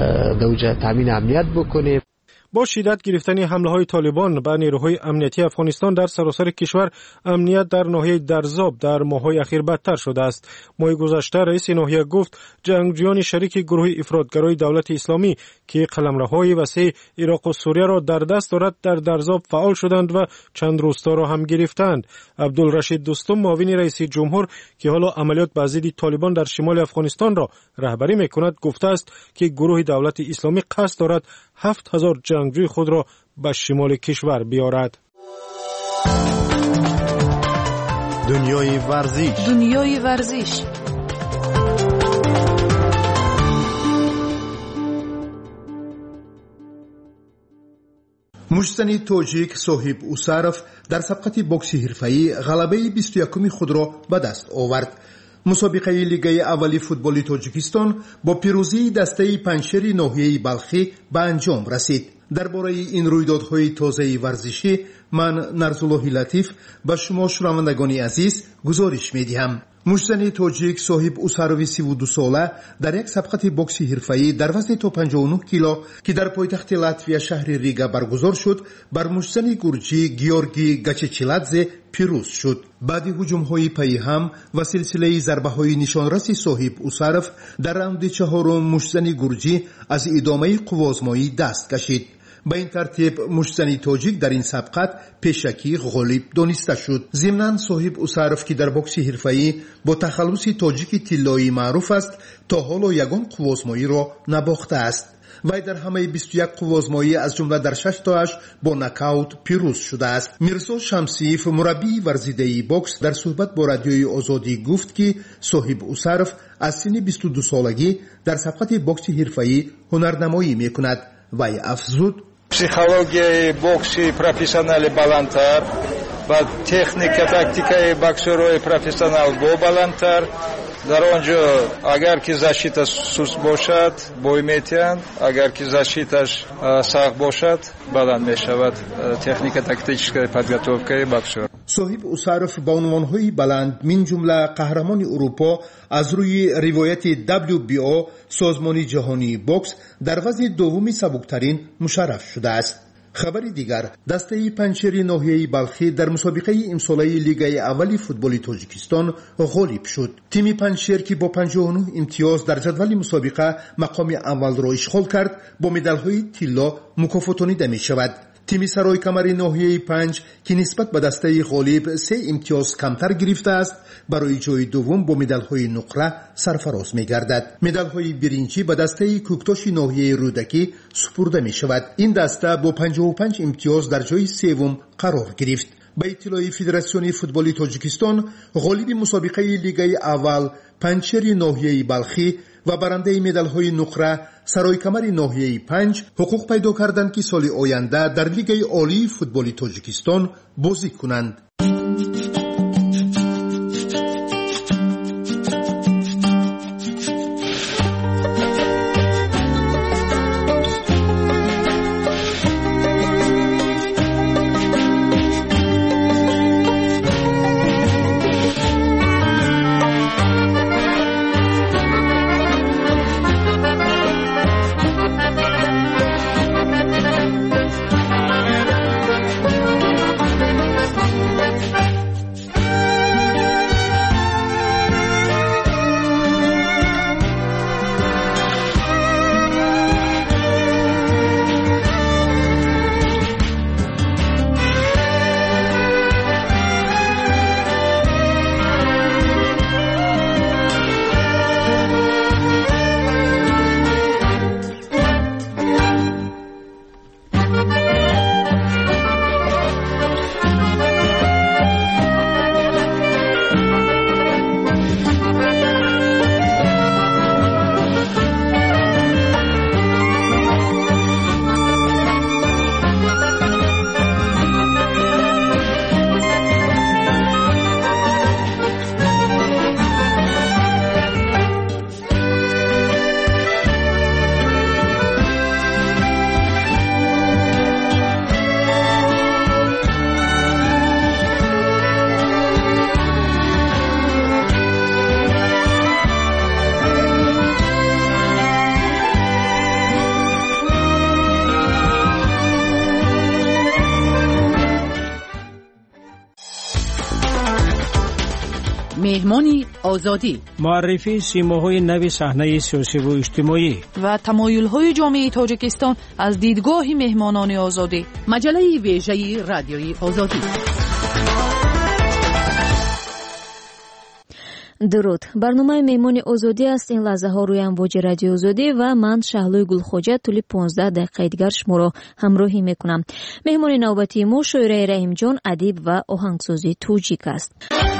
دوجه تامین امنیت بکنیم. با شدت گرفتن حمله های طالبان به نیروهای امنیتی افغانستان در سراسر کشور، امنیت در ناحیه درزاب در ماه‌های اخیر بدتر شده است. ماه گذشته رئیس ناحیه گفت جنگجویان شریک گروه افراطگرای دولت اسلامی که قلمروهای وسیع عراق و سوریه را در دست دارد در درزاب فعال شدند و چند روستا را هم گرفتند. عبدالرشید دوستم معاون رئیس جمهور که حالا عملیات به ضد طالبان در شمال افغانستان را رهبری میکند گفته است که گروه دولت اسلامی قصد دارد هفت هزار جنگجوی خود را به شمال کشور بیارد. دنیای ورزش. دنیای ورزش. مجتنی توجیک صاحب اوسارف در سبقت بوکس حرفه‌ای غلبه بیست و یک خود را به دست آورد. مسابقه لیگ اولی فوتبال تاجیکستان با پیروزی دسته پنجشیر ناحیه بلخی به انجام رسید. درباره این رویدادهای تازه ورزشی من نرزالله لطیف به شما شنوندگان عزیز گزارش می‌دهم. مجتنی توجیک صاحب اوساروی سی و دو ساله در یک سبقت بوکس حرفه‌ای در وزن تا پنجاه و نه کیلو که در پایتخت لاتویا شهر ریگا برگزار شد بر مجتنی گورجی گیورگی گاچچیلادزه پیروز شد. بعد هجوم‌های پی هم و سلسله ضربه‌های نشانرس صاحب اوسارف در راند چهارم مجتنی گورجی از ادامه قوازمایی دست کشید. به این ترتیب مجتنی توجیک در این سبقت پیشکی غالب دانسته شد. ضمناً صاحب اوسارف که در بوکس حرفه‌ای با تخلص تاجیک طلایی معروف است تا حالا یگان قوازمایی را نباخته است. وی در همه بیست و یک قوازمایی از جمله در شش تاش با نکاوت پیروز شده است. میرزا شمسیف مربی ورزیده بوکس در صحبت با رادیوی آزادی گفت که صاحب اوسارف از سن بیست و دو سالگی در سبقت بوکس حرفه‌ای هنرنمایی میکند. وی افزود: پسیخولوژی بوکسی پروفسیونال بالانتر و تکنیک تاکتیکای بوکسورای پروفسیونال با بالانتر. در آنجا اگر که защита سوس باشد بوی میتیند، اگر که защитаش سخت باشد بلند میشود. تکنیک تاکتیکای подготовкой بوکسور. صاحب اوسارف با عنوان‌های بلند من جمله قهرمان اروپا از روی روایت دبلیو بی او سازمان جهانی بوکس در وزن دومی سبکترین مشرف شده است. خبر دیگر، دسته پنجشیر ناحیه بلخی در مسابقه امساله لیگ اولی فوتبال تاجیکستان غالب شد. تیم پنجشیر که با پنجاه و نه امتیاز در جدول مسابقه مقام اول را اشغال کرد با مدال‌های طلا مکافاتانیده می شود. تیم سرای کمر ناحیه پنج که نسبت به دسته غالب سه امتیاز کمتر گرفته است برای جای دوم با مدال‌های نقره سرفراز می‌گردد. مدال‌های برنجی به دسته کوکتاش ناحیه رودکی سپرده می‌شود. این دسته با پنجاه و پنج امتیاز در جای سوم قرار گرفت. به اطلاع فدراسیون فوتبال تاجیکستان غالب مسابقه لیگ اول پنجشیر ناحیه بلخی و برنده مدال‌های نقره سرای کمر ناحیه پنج حقوق پیدا کردند که سال آینده در لیگ عالی فوتبال تاجیکستان بازی کنند. مهمانی آزادی، معرفی سیماهای نو صحنه سیاسی و اجتماعی و تمایل‌های جامعه تاجیکستان از دیدگاه مهمانان آزادی. مجله ویژه رادیوی آزادی. درود. برنامه میمون آزادی است. این لحظه ها روی امواج رادیو آزادی و من شهلوی گلخوجه طول پانزده دقیقه دیگر شما را همراهی میکنم. مهمان نوبتی ما شاعر رحیم جان، ادیب و آهنگسازی توجیک است.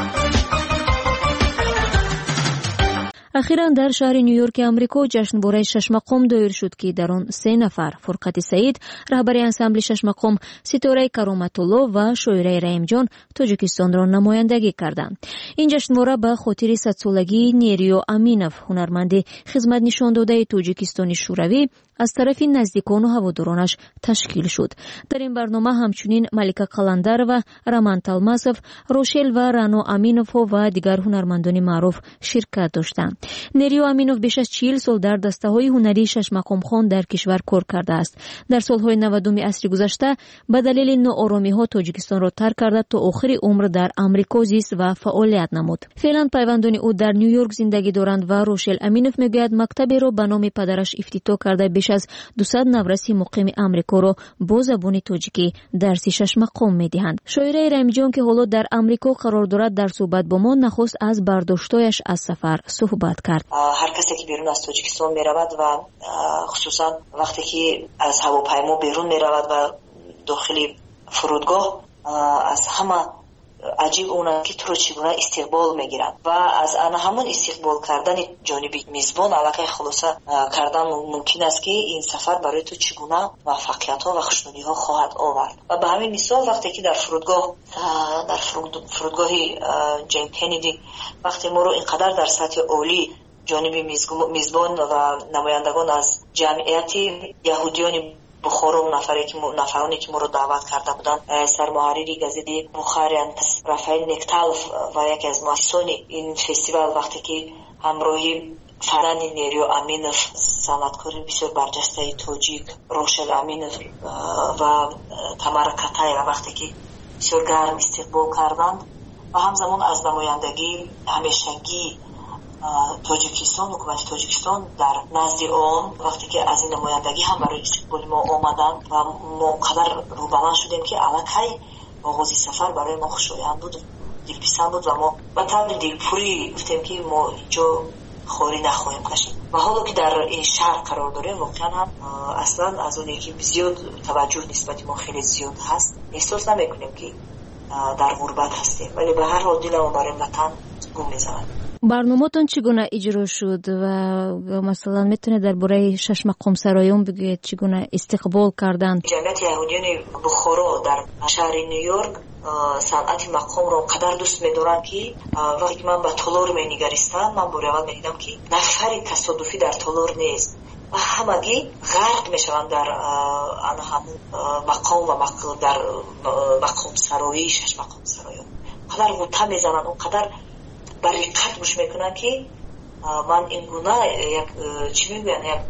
اخیراً در شهر نیویورک آمریکا جشنواره شش مقام دایر شد که در آن سه نفر، فرقت سعید رهبر انسمبل شش مقام، ستاره کرامت‌الله و شاعر رحیم جان تاجیکستان را نمایندگی کردند. این جشنواره به خاطر صد سالگی نیریو امینوف، هنرمند خدمت نشان داده تاجیکستان شوروی، از طرف نزدیکان و هوادارانش تشکیل شد. در این برنامه همچنین ملیکا قلندر و رمان تلماسов، روشل و رانو امینوف و دیگر هنرمندان معروف شرکت داشتند. نیریو امینوف بیش از چهل سال در دسته‌های هنری شش مقام خان در کشور کار کرده است. در سالهای نودم عصر گذشته به دلیل ناآرامی‌ها تاجیکستان را ترک کرده تا آخر عمر در آمریکا زیست و فعالیت نمود. فعلا پیوندان او در نیویورک زندگی دارند و روشل امینوف میگوید مکتبی را به نام پدرش افتتاح کرده بیش از دویست نورسی مقیم آمریکا را با زبان تاجیکی درس شش مقام میدهند. شاعر رحیم جان که حالا در آمریکا قرار دارد در صحبت با ما نخست از برداشتایش از سفر صحبت کرد. هر کسی که بیرون از تاجیکستان می رود و خصوصا وقتی که از هواپیما بیرون می رود و داخل فرودگاه، از همه عجیب اونه که تو رو چگونه استقبال میگیرن و از آن همون استقبال کردن جانبی میزبان علاقه خلاصه کردن ممکن است که این سفر برای تو چگونه موفقیت ها و خوشنودی ها خواهد آورد. و به همین مثال وقتی که در فرودگاه در فرودگاه جین کندی وقتی ما رو اینقدر در سطح عالی جانبی میزبان و نمایندگان از جمعیت یهودیان بخارا، نفری که نفرانی که ما رو دعوت کرده بودن، سرمحرری گازete بخارین رافائل نکتالف و یکی از مؤسسان این فستیوال وقتی که همراهی فرزند نیریو امینوف، صنعتکار بسیار برجسته تاجیک روشل امینوف و تمارا کاتایرا وقتی که بسیار گرم استقبال کردند و همزمان از نمایندگی همیشگی تاجیکستان، حکومت تاجیکستان در نزد آن وقتی که از این نمایندگی هم برای استقبال ما آمدن و ما قدر روبمان شدیم که الکی آغاز سفر برای ما خوشایند بود، دلپسند بود و ما با طور دلپوری گفتیم که ما اینجا خوری نخواهیم کشید. و حالا که در این شهر قرار داریم واقعا هم اصلا از اونی که زیاد توجه نسبت ما خیلی زیاد هست احساس نمیکنیم که در غربت هستیم، ولی به هر حال دلمون برای وطن گم میزنه. برنامه‌تون چگونه اجرا شد و مثلا میتونه درباره شش مقام سرایون بگید چگونه استقبال کردن؟ جمعیت یهودیان بخارا در شهر نیویورک صنعت مقام رو قدر دوست می‌دارن که وقتی که من به تالار می‌نگریستم من بار اول می‌دیدم که نفری تصادفی در تالار نیست و همگی غرق میشوند در آن همون مقام و مقام در مقام سرایی شش مقام سرایون قدر غوطه میزنن و قدر برای قد گوش میکنن که من این گونه یک چی میگوین یک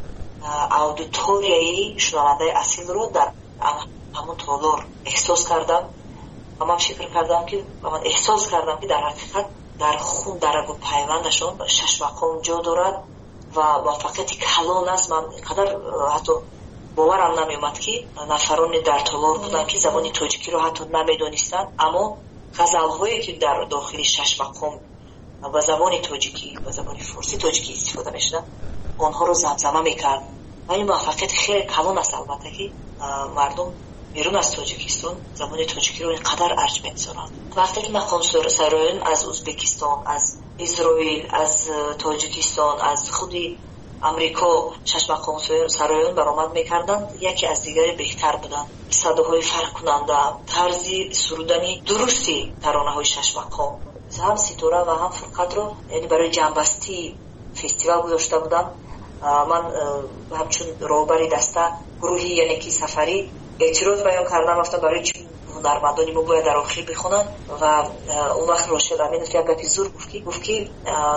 اودیتوریایی شنونده اصیل رو در همون تالار احساس کردم و من فکر کردم که من احساس کردم که در حقیقت در خون در رگ و پیوندشون شش مقام جا دارد و موفقیت کلان است. من قدر حتی باورم نمیومد که نفران در تالار بودن که زبان تاجیکی رو حتی نمیدونستن، اما غزل‌هایی که در داخل شش مقام و زبان تاجیکی و زبان فارسی تاجیکی استفاده میشدن آنها رو زمزمه میکرد و این موفقیت خیلی کلان است. البته که مردم بیرون از تاجیکستان زبان تاجیکی رو اینقدر ارج می‌گذارند. وقتی که مقام سرایون از ازبکستان، از اسرائیل، از تاجیکستان، از خودی امریکا شش مقام سرایون برآمد میکردن، یکی از دیگری بهتر بودن. صداهای فرق کننده، طرز سرودنی درستی ترانه‌های شش مقام، هم ستاره و هم فرقت رو یعنی برای جنبستی فستیوال گذاشته بودم. من همچون راهبر دسته گروهی یعنی که سفری اعتراض بیان کردم، گفتم برای چی هنرمندانی ما باید در آخر بخونن و اون وقت روشل امینوف یک گپی زور گفت که گفت که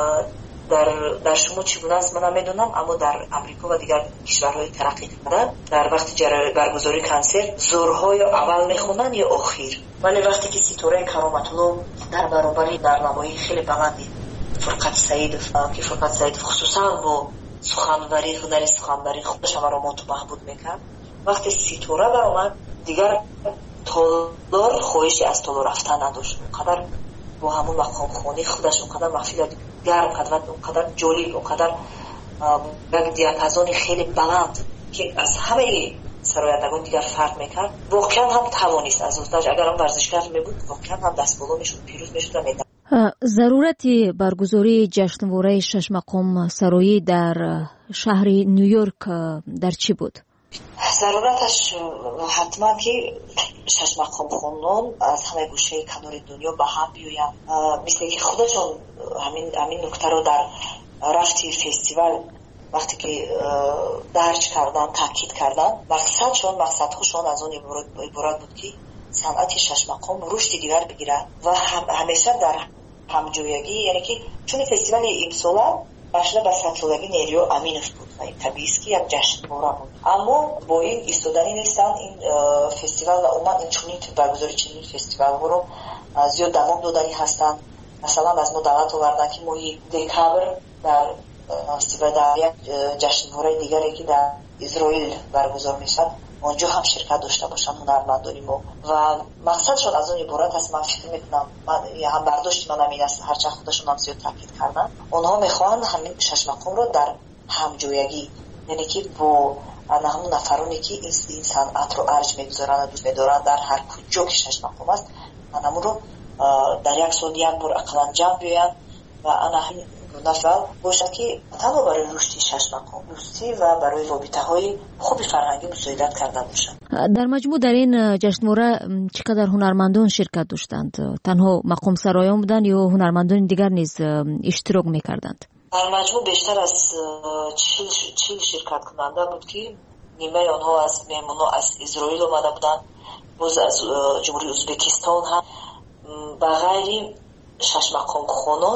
در در شما چگونه است من نمیدونم، اما در امریکا و دیگر کشورهای ترقی کرده در وقت برگزاری کنسرت زورها یا اول میخونن یا آخر، ولی وقتی که ستاره کرامت‌الله در برابر برنامه‌ای خیلی بلندی فرقت سعیدوف که فرقت سعیدوف خصوصا با سخنوری هنری سخنوری خودش ما رو محبوب میکرد، وقتی ستاره برآمد دیگر تالار خواهشی از تالار رفتن نداشت. قدر бо ҳамун мақомхонӣ худаш онқадар маҳфил гарм кард ва онқадар ҷолиб, онқадар як диапазони хеле баланд ки аз ҳамаи сароятдагон дигар фарқ мекард. Воқеан ҳам тавонист аз ӯташ, агар он варзишгар мебуд, воқеан ҳам дастболо мешуд, пирӯз мешуд ва меда. зарурати баргузории ҷашнвораи шашмақом сароӣ дар шаҳри Нью-Йорк дар чӣ буд? зарураташ ҳатман ки шашмақомхонон аз ҳамаи гӯшаи канори дунё ба ҳам биёянд, мисли ки худашон ҳамин нуктаро дар рафти фестивал вақте ки дарҷ кардан, таъкид кардан, мақсадшон мақсадҳошон аз он иборат буд ки санъати шашмақом рушди дигар бигирад ва ҳамеша дар ҳамҷоягӣ, яъне ки чун фестивали имсола башида ба садсолаги Нерё Аминов буд ва табиист ки як ҷашнвора буд, аммо бо ин истодани нестанд ин фестивал ва умуман инчунин баргузори чунин фестивалҳоро зиёд давом додани ҳастанд. масалан аз мо даъват овардан ки моҳи декабр дар дар як ҷашнвораи дигаре ки дар Изроил баргузор мешавад, онҷо ҳам ширкат дошта бошанд ҳунармандони мо ва мақсадшон аз он иборат аст. Ман фикр мекунам, ҳам бардошти манам ин аст, ҳарчанд худашон ҳам зиёд таъкид кардан, онҳо мехоҳанд ҳамин шашмақомро дар ҳамҷоягӣ, яъне ки бо ана ҳамун нафароне ки ин санъатро арҷ мегузоранд, дӯст медоранд, дар ҳар куҷо ки шашмақом аст, анамуро дар як сол як бор ақаллан ҷамъ биёянд ва ана ҳамин нафал бошад ки танҳо барои рушди шашмақом, дӯстӣ ва барои робитаҳои хуби фарҳангӣ мусоидат карда бошад. дар маҷмӯъ дар ин ҷашнвора чӣ қадар ҳунармандон ширкат доштанд? танҳо мақомсароён буданд ё ҳунармандони дигар низ иштирок мекарданд? дар маҷмӯъ бештар аз чил ширкаткунанда буд ки нимаи онҳо аз меҳмонҳо аз Изроил омада буданд, боз аз ҷумҳурии Ӯзбекистон ҳам, ба ғайри шашмақомхонон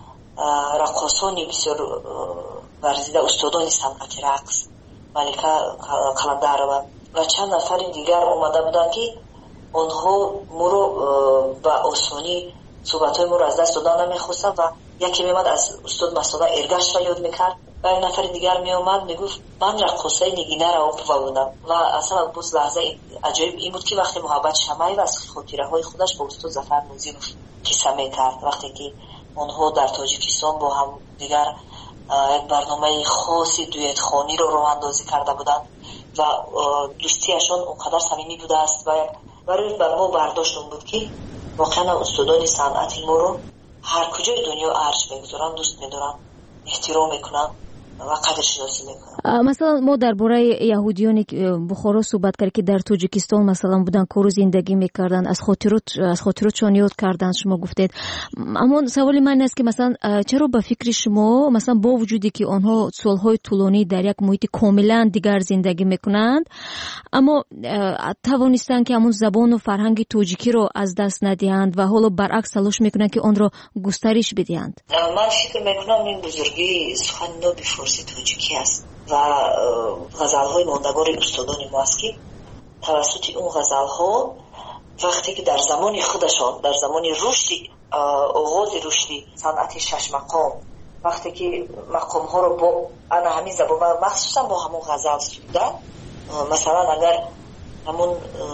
рақосони бисёр варзида, устодони санъати рақс, Малика Каландарова ва чанд нафари дигар омада буданд ки онҳо моро ба осонӣ суҳбатҳои моро аз даст додан намехостанд ва яке меомад аз устод Масона Эргашва ёд мекард ва як нафари дигар меомад мегуфт ман рақосаи Нигина Раупова будам ва асlan боз лаҳзаи аҷоиб ин буд ки вақте Муҳаббат Шамаева аз хотираҳои худаш ба устод Зафар Нозимов қисса мекард, вақте ки онҳо дар Тоҷикистон бо ҳам дигар як барномаи хоси дуэтхониро роҳандозӣ карда буданд ва дӯстиашон он қадар самимӣ будааст ва барои ба мо бардошт он буд ки воқеан устодони санъати моро ҳар куҷои дунё арҷ мегузоранд, дӯст медоранд, эҳтиром мекунанд ва қадршиносӣ мекунанд. масалан мо дар бораи яҳудиёни Бухоро суҳбат кардем ки дар Тоҷикистон масалан буданд, кору зиндагӣ мекарданд, аз хотирот аз хотиротшон ёд карданд, шумо гуфтед. аммо саволи ман аст ки масалан чаро ба фикри шумо масалан бо вуҷуде ки онҳо солҳои тӯлонӣ дар як муҳити комилан дигар зиндагӣ мекунанд, аммо тавонистанд ки ҳамун забону фарҳанги тоҷикиро аз даст надиҳанд ва ҳоло баръакс талош мекунанд ки онро густариш бидиҳанд? ман фикр мекунам ин бузургии сухани ноби форси тоҷикӣ аст ва ғазалҳои мондагори устодони мо аст ки тавассути он ғазалҳо вақте ки дар замони худашон, дар замони рушди оғози рушди санъати шашмақом, вақте ки мақомҳоро бо ана ҳамин забон ва махсусан бо ҳамон ғазал сӯдан, масалан агар ҳамун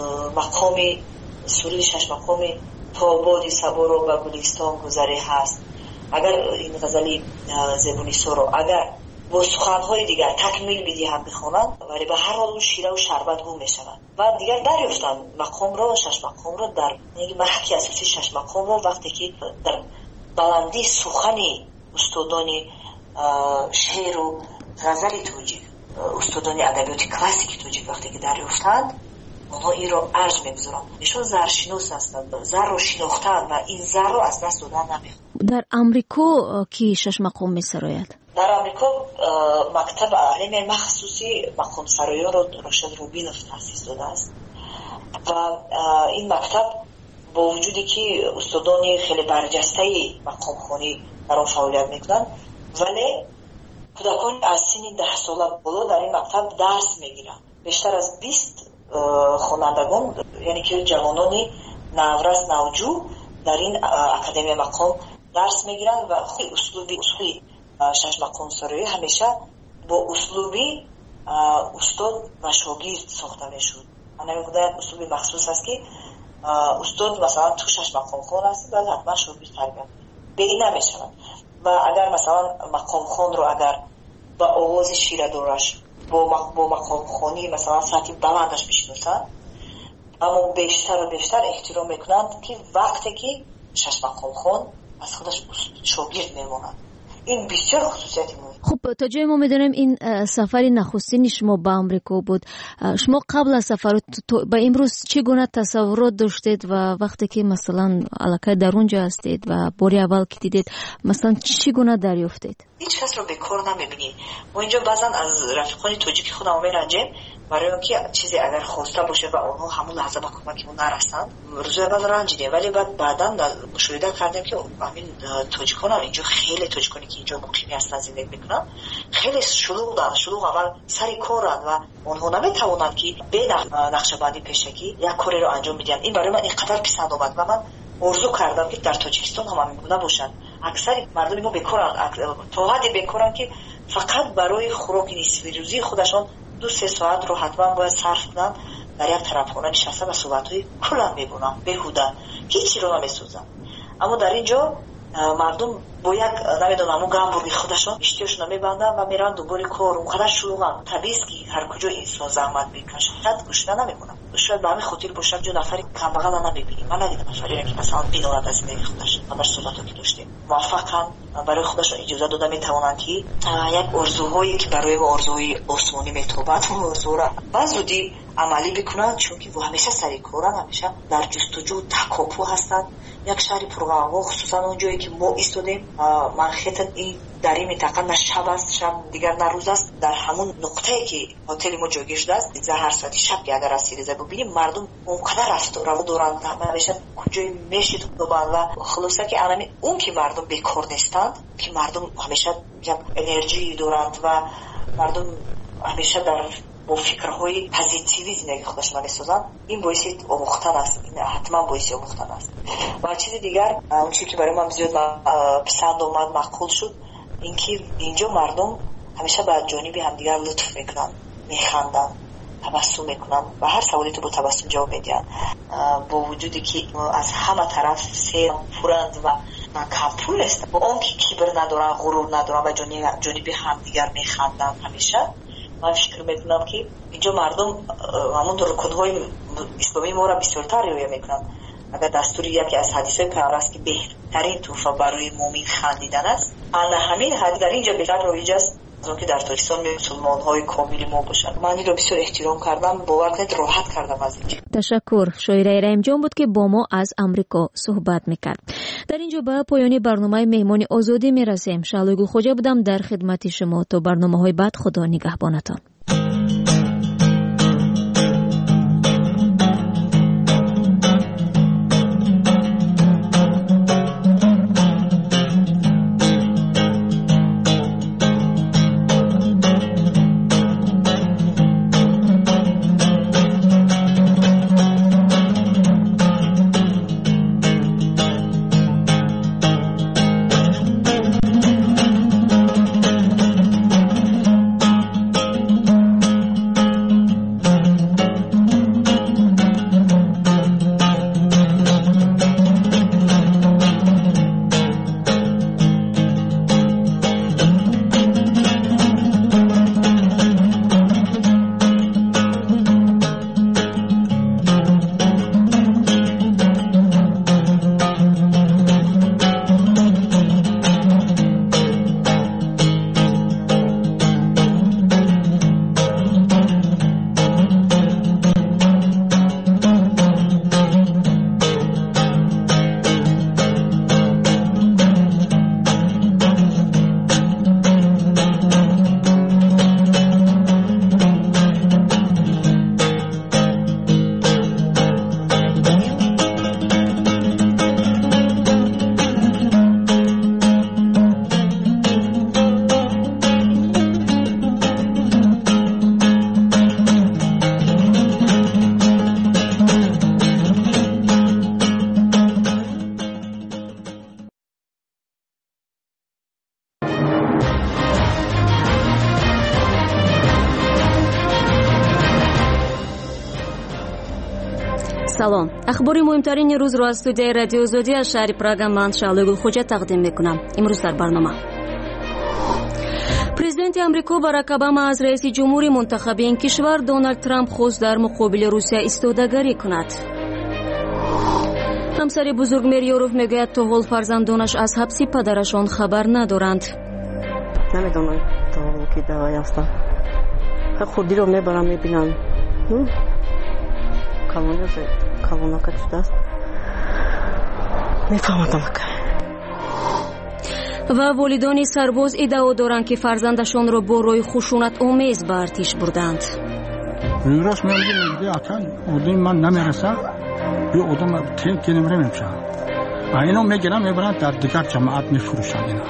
мақоми суруди шашмақоми то боди саборо ба гулистон гузаре ҳаст, агар ин ғазали зебунисоро агар бо суханҳои дигар такмил бидиҳанд бихонанд, вале ба ҳар ҳол он шираву шарбат гум мешавад ва дигар дарёфтанд мақомро, шашмақомро дар маҳки асосии шашмақомро вақте ки дар баландии сухани устодони шеъру ғазали тоҷик, устодони адабиёти классики тоҷик вақте ки дарёфтанд, онҳо инро арҷ мегузоранд. ишон заршинос ҳастанд, зарро шинохтаанд ва ин зарро аз даст додан намехоҳанд. дар амрико ки шашмақом месарояд? дар амрико мактаб алими махсуси мақомсароёнро Рошад Рубинов таъсис додааст ва ин мактаб бо вуҷуде ки устодони хеле барҷастаи мақомхонӣ дар он фаъолият мекунанд, вале кӯдакони аз синни даҳ сола боло дар ин мактаб дарс мегиранд. бештар аз бист хонандагон, яъне ки ҷавонони наврас навҷӯ дар ин академия мақом дарс мегиранд ва услуби услуби шашмақомсароӣ ҳамеша бо услуби устод ва шогирд сохта мешуд. ана як услуби махсус аст ки استاد مثلا تو شش مقام خون هست باید حتما شاگرد تربیت به این نمیشود و اگر مثلا مقام خون رو اگر با آواز شیره دورش با با مقام خونی مثلا ساعتی بلندش بشنوسن اما بیشتر و بیشتر احترام میکنند که وقتی که شش مقام خون از خودش شاگرد میمونند. این بسیار خصوصیتی مهمه. خب تا جای ما میدونیم این سفر نخستین شما به آمریکا بود. شما قبل از سفر به امروز چگونه تصورات داشتید و وقتی که مثلا علاقه در اونجا هستید و باری اول که دیدید مثلا چگونه دریافتید؟ هیچ کس رو بیکار نمیبینی. ما اینجا بعضا از رفیقان تاجیک خودمون میرنجیم برای اینکه چیزی اگر خواسته باشه و اونها همون لحظه به کمکمون نرسن روز اول رنجیدیم، ولی بعد بعدا مشاهده کردیم که همین تاجیکان هم اینجا خیلی تاجیکانی که اینجا مقیمی هستن زندگی میکنن خیلی شلوغن، شلوغ اول سری کارن و اونها نمیتوانند که به نقشه‌بندی پیشگی یک کاری رو انجام بدن. این برای من اینقدر پسند اومد و من آرزو کردم که در تاجیکستان هم همین گونه باشن. اکثر مردم ما بیکارن، تا حدی بیکارن که فقط برای خوراک نصف روزی خودشون دو سه ساعت رو حتما باید صرف کنن در یک طرفخانه نشسته و صحبت‌های کلا میگونن بیهوده، هیچی رو نمیسوزن. اما در اینجا مردم با یک نمیدونم اون گامبورگی خودشون اشتیاشون میبندن و میرن دوباره کار. اونقدر شلوغن. طبیعی است که هر کجا انسان زحمت میکشه حد گوشته نمیکنن. شاید به همین خاطر باشه جو نفری کمبغل نمیبینیم. من ندیدم نفری که مثلا بی‌نوبت از زندگی خودش همش صحبتو که داشتیم موفقن برای خودشون اجازه داده میتونن که یک آرزوهایی که برای ما آرزوی آسمانی میتوبت اون آرزو را بازودی عملی بکنن، چون که همیشه سری کارن، همیشه در جستجو تکاپو هستن. یک شهری پرغوغا خصوصا اونجایی که ما ایستادیم من خیلی این در این منطقه نه شب است شب دیگر نه روز است، در همون نقطه‌ای که هتل ما جا گشته است در هر ساعتی شب که اگر رسیده ببینیم مردم اونقدر رفت و رو دوران همیشه کجای میشید و و خلاصه که الان اون که مردم بیکار نیستند که مردم همیشه یک انرژی دارند و مردم همیشه در با فکرهای پوزیتیوی زندگی خودشون می‌سازن. این باعث آموختن است، این حتما باعث آموختن است. و چیز دیگر اون چیزی که برای من زیاد پسند اومد معقول شد اینکه اینجا مردم همیشه به جانب همدیگر لطف میکنن، میخندن، تبسم میکنن و هر سوالی تو با تبسم جواب میدن، با وجودی که از همه طرف سیر پرند و کمپول است. با اون که کبر ندارن، غرور ندارن و جانب همدیگر میخندن همیشه. من فکر میکنم که اینجا مردم همون رکودهای اسلامی ما را بسیارتر رعایت میکنن. اگر دستور یکی از حدیث‌های پیامبر است که بهترین تحفه برای مؤمن خندیدن است، انا همین حدیث در اینجا بهتر رایج است از اون که در تاجیکستان مسلمان‌های کامل ما باشند. من این را بسیار احترام کردم، باور کنید راحت کردم از این. تشکر. شاعره رحیم جان بود که با ما از امریکا صحبت میکرد. در اینجا به پایان برنامه مهمان آزادی میرسیم. شعله گل خوجا بودم در خدمت شما. تا برنامه‌های بعد خدا نگهبانتان. салом. ахбори муҳимтарини рӯзро аз студияи радиои озодӣ аз шаҳри Прага ман Шаҳлои Гулхоҷа тақдим мекунам. имрӯз дар барнома президенти амрико Барак Обама аз раиси ҷумҳури мунтахаби ин кишвар Дональд Трамп хост дар муқобили Русия истодагарӣ кунад. ҳамсари бузург Мериёров мегӯяд то ҳол фарзандонаш аз ҳабси падарашон хабар надоранд. намедонам то ҳол ки давай ҳастам. хурдиро мебарам мебинам калонака шудааст мефаҳмадам. ва волидони сарбоз иддао доранд ки фарзандашонро бо роҳи хушунатомез ба артиш бурданд. рӯйрост мегӯяд мегӯяд ака одами ман намераса ё одам тек генемра мешавад. айно мегирам мебаранд дар дигар ҷамоат мефурӯшанд. ина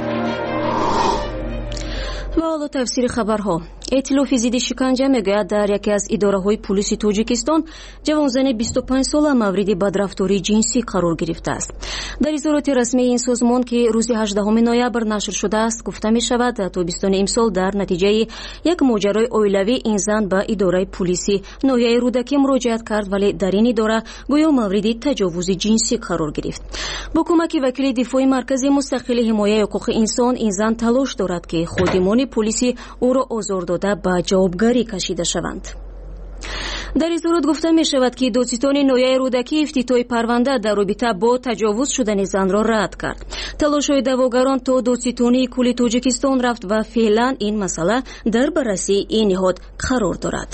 ва ҳоло тафсири хабарҳо. эътилофи зидди шиканҷа мегӯяд дар яке аз идораҳои пулиси тоҷикистон ҷавонзани бисту панҷ сола мавриди бадрафтории ҷинсӣ қарор гирифтааст. дар изҳороти расмии ин созмон ки рӯзи ҳаждаҳуми ноябр нашр шудааст гуфта мешавад тобистони имсол дар натиҷаи як моҷарои оилавӣ ин зан ба идораи пулиси ноҳияи рӯдакӣ муроҷиат кард, вале дар ин идора гӯё мавриди таҷовузи ҷинсӣ қарор гирифт. бо кӯмаки вакили дифои маркази мустақили ҳимояи ҳуқуқи инсон ин зан талош дорад ки ходимони пулиси ӯро озор дода ба ҷавобгарӣ кашида шаванд. дар изҳорот гуфта мешавад ки додситони ноҳияи рӯдакӣ ифтитоҳи парванда дар робита бо таҷовуз шудани занро рад кард. талошҳои даъвогарон то додситонии кулли тоҷикистон рафт ва феълан ин масъала дар баррасии ин ниҳод қарор дорад.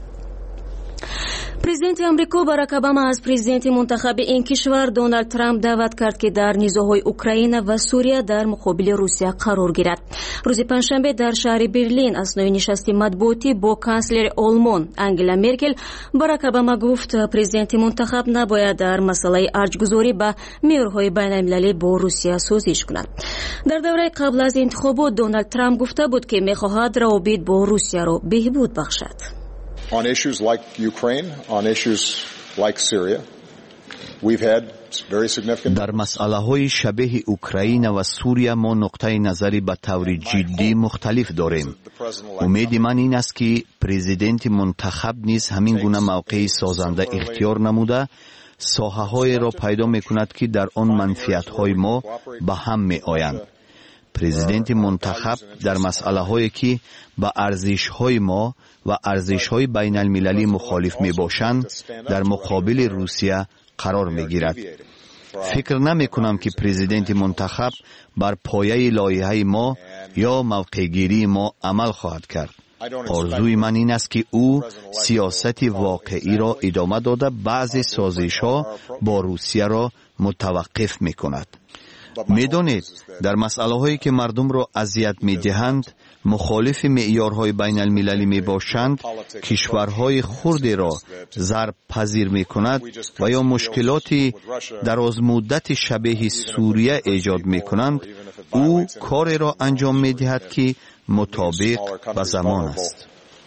президенти амрико Барак Обама аз президенти мунтахаби ин кишвар Дональд Трамп даъват кард ки дар низоъҳои Украина ва Суриya дар муқобили Русия қарор гирад. рӯзи панҷшанбе дар шаҳри Берлин аснои нишасти матбуотӣ бо канслери Олмон Ангела Меркел Барак Обама гуфт президенти мунтахаб набояд дар масъалаи арҷгузорӣ ба меъёрҳои байналмилалӣ бо Русия созиш кунад. дар давраи қабл аз интихобот Дональд Трамп гуфта буд ки мехоҳад равобит бо Русияро беҳбуд бахшад. On issues like Ukraine, on issues like Syria, we've had very significant. Дар масъалаҳои шабеҳи Украина ва Сурия мо нуқтаи назари ба таври ҷиддӣ мухталиф дорем. умеди ман ин аст ки президенти мунтахаб низ ҳамин гуна мавқеи созанда ихтиёр намуда соҳаҳоеро пайдо мекунад ки дар он манфиатҳои мо ба ҳам меоянд. президенти мунтахаб дар масъалаҳое ки ба арзишҳои мо ва арзишҳои байналмилалӣ мухолиф мебошанд дар муқобили Русия қарор мегирад. фикр намекунам ки президенти мунтахаб бар пояи лоиҳаи мо ё мавқеъгирии мо амал хоҳад кард. орзуи ман ин аст ки ӯ сиёсати воқеиро идома дода баъзе созишҳо бо Русияро мутаваққиф мекунад. медонед дар масъалаҳое ки мардумро азият медиҳанд мухолифи меъёрҳои байналмилалӣ мебошанд, кишварҳои хурдеро зарб пазир мекунад ва ё мушкилоти дарозмуддати шабеҳи Сурия эҷод мекунанд, ӯ кореро анҷом медиҳад ки мутобиқ ба замон аст.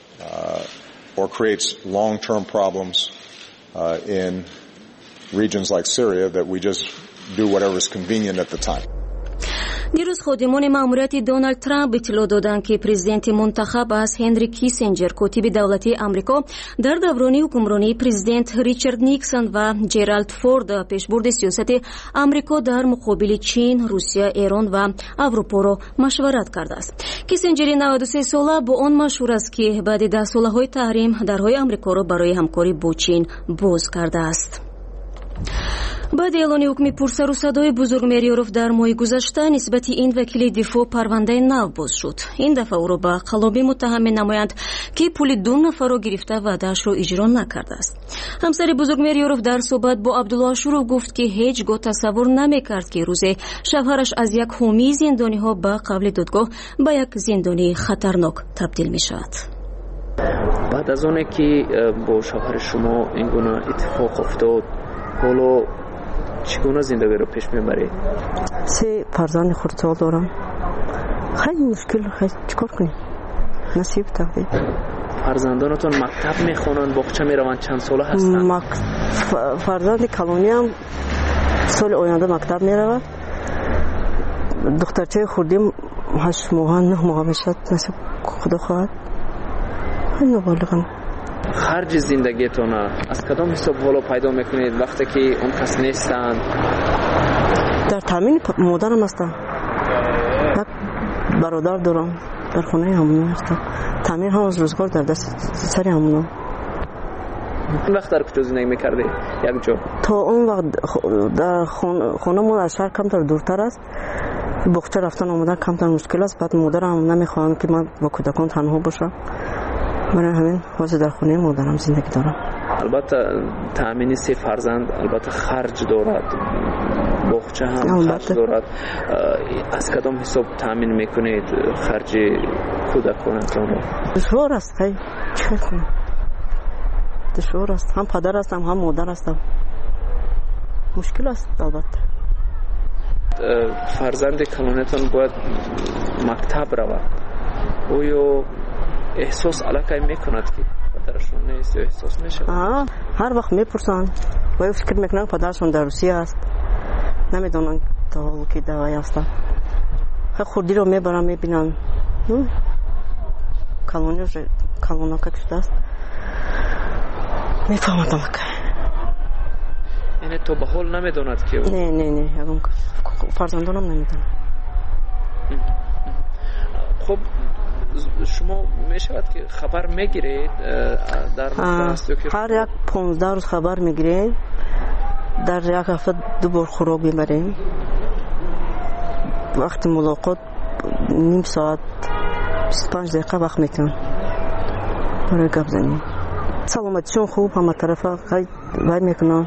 Do whatever is convenient at the time. дирӯз ходимони маъмурияти Дональд Трамп иттилоъ доданд ки президенти мунтахаб аз Ҳенри Киссинҷер, котиби давлатии Амрико, дар даврони ҳукмронии президент Ричард Никсон ва Ҷеральд Форд пешбурди сиёсати Амрико дар муқобили Чин, Русия, Эрон ва Аврупоро машварат кардааст. Киссинҷери наваду се сола бо он машҳур аст ки баъди даҳсолаҳои таҳрим дарҳои Амрикоро барои ҳамкорӣ бо Чин боз кардааст. баъди эълони ҳукми пурсару садои бузург Мериёров дар моҳи гузашта нисбати ин вакили дифоъ парвандаи нав боз шуд. ин дафъа ӯро ба қаллобӣ муттаҳам менамоянд ки пули ду нафарро гирифта ваъдаашро иҷро накардааст. ҳамсари бузург Мериёров дар суҳбат бо Абдулло Ашуров гуфт ки ҳеҷ гоҳ тасаввур намекард ки рӯзе шавҳараш аз як ҳомии зиндониҳо ба қавли додгоҳ ба як зиндонии хатарнок табдил мешавад. баъд аз оне ки бо шавҳари шумо ин гуна иттифоқ уфтод, ҳоло чӣ гуна зиндагиро пеш мебаред? се фарзанди хурдсол дорам. хеле мушкил, хеле чӣ кор кунем? насиб тақдир. фарзандонатон мактаб мехонанд, боғча мераванд, чанд сола ҳастанд? фарзанди калониам соли оянда мактаб меравад. духтарчаи хурдим ҳашт моҳа нӯҳ моҳа мешавад, насиб худо хоҳад. ноболиғам. خرج زندگیتون از کدام حساب حالا پیدا میکنید وقتی که اون کس نیستن؟ در تامین مادرم هستم، برادر دارم در خونه همون هستم، تامین هم از روزگار در دست سری همونم. اون وقت در کجا زندگی میکردی؟ یک جا؟ تا اون وقت در خونه ما از شهر کمتر دورتر است، بخچه رفتن آمدن کمتر مشکل است. بعد مادرم نمیخواهم که من با کودکان تنها باشم، برای همین واسه در خونه مادرم زندگی دارم. البته تامین سه فرزند البته خرج دارد، بخچه هم خرج دارد. از کدام حساب تامین میکنید خرج کودکانتون رو؟ دشوار است، خیلی چه کنم، دشوار است. هم پدر هستم هم مادر هستم، مشکل است. البته فرزند کلانتون باید مکتب رود، او یا احساس علاقه میکند که پدرشون نیست یا احساس میشه؟ هر وقت میپرسن و فکر میکنن پدرشون در روسیه است، نمیدونن تا حال که دوایی هستن. خودی رو میبرن میبینن کلونی کلونا که شده است، میفهمدم که یعنی تو به حال نمیدوند که نه نه نه فرزندانم نمیدونم. خب شما میشود که خبر میگیرید در مدرسه که هر یک پانزده روز خبر میگیریم، در یک هفته دو بار خوراک میبریم. وقت ملاقات نیم ساعت بیست و پنج دقیقه وقت میکنم برای گپ زنیم. سلامتیشون خوب، همه طرفه خیلی وای میکنم،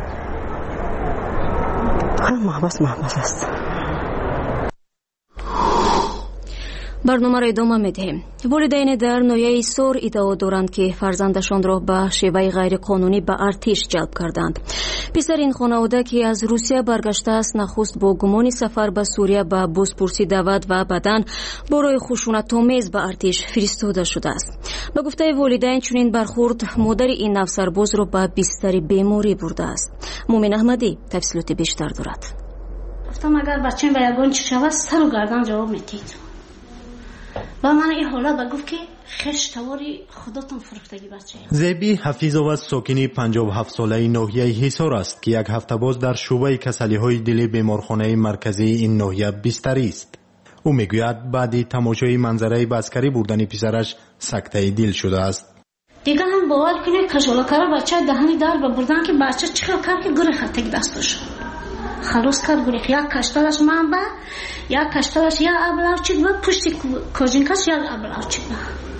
خیلی محبس محبس است. برنامه را ادامه می‌دهیم. والدین در نویه سور ادعا دارند که فرزندشان را به شیوه غیر قانونی به ارتش جلب کردند. پسر این خانواده که از روسیه برگشته است، نخست با گمان سفر به سوریه به بازپرسی دعوت و بعداً برای خشونت‌آمیز به ارتش فرستاده شده است. به گفته والدین چنین برخورد مادر این نو سرباز را به بستر بیماری برده است. مومن احمدی تفصیلات بیشتر دارد. گفتم اگر بچه‌م به یگان چی شود سر و گردن جواب میدید. با من این حالت بگفت که خشتواری خودتون فروختگی بچه. زیبی حفیظوف ساکنی پنجاه و هفت ساله ناحیه حصار است که یک هفته باز در شعبه کسالی‌های دلی بیمارخانه مرکزی این ناحیه بستری است. او میگوید بعد تماشای منظره بسکری بردن پسرش سکته دل شده است. دیگه هم باور کنید کشولاکارا بچه دهنی در بردن که بچه چیکار کرد که گره خطک دستش خلاص کرد. گره یک کشتالش من با یک کشتالش یا ابلاوچید و پشتی کوژینکاش یا ابلاوچید با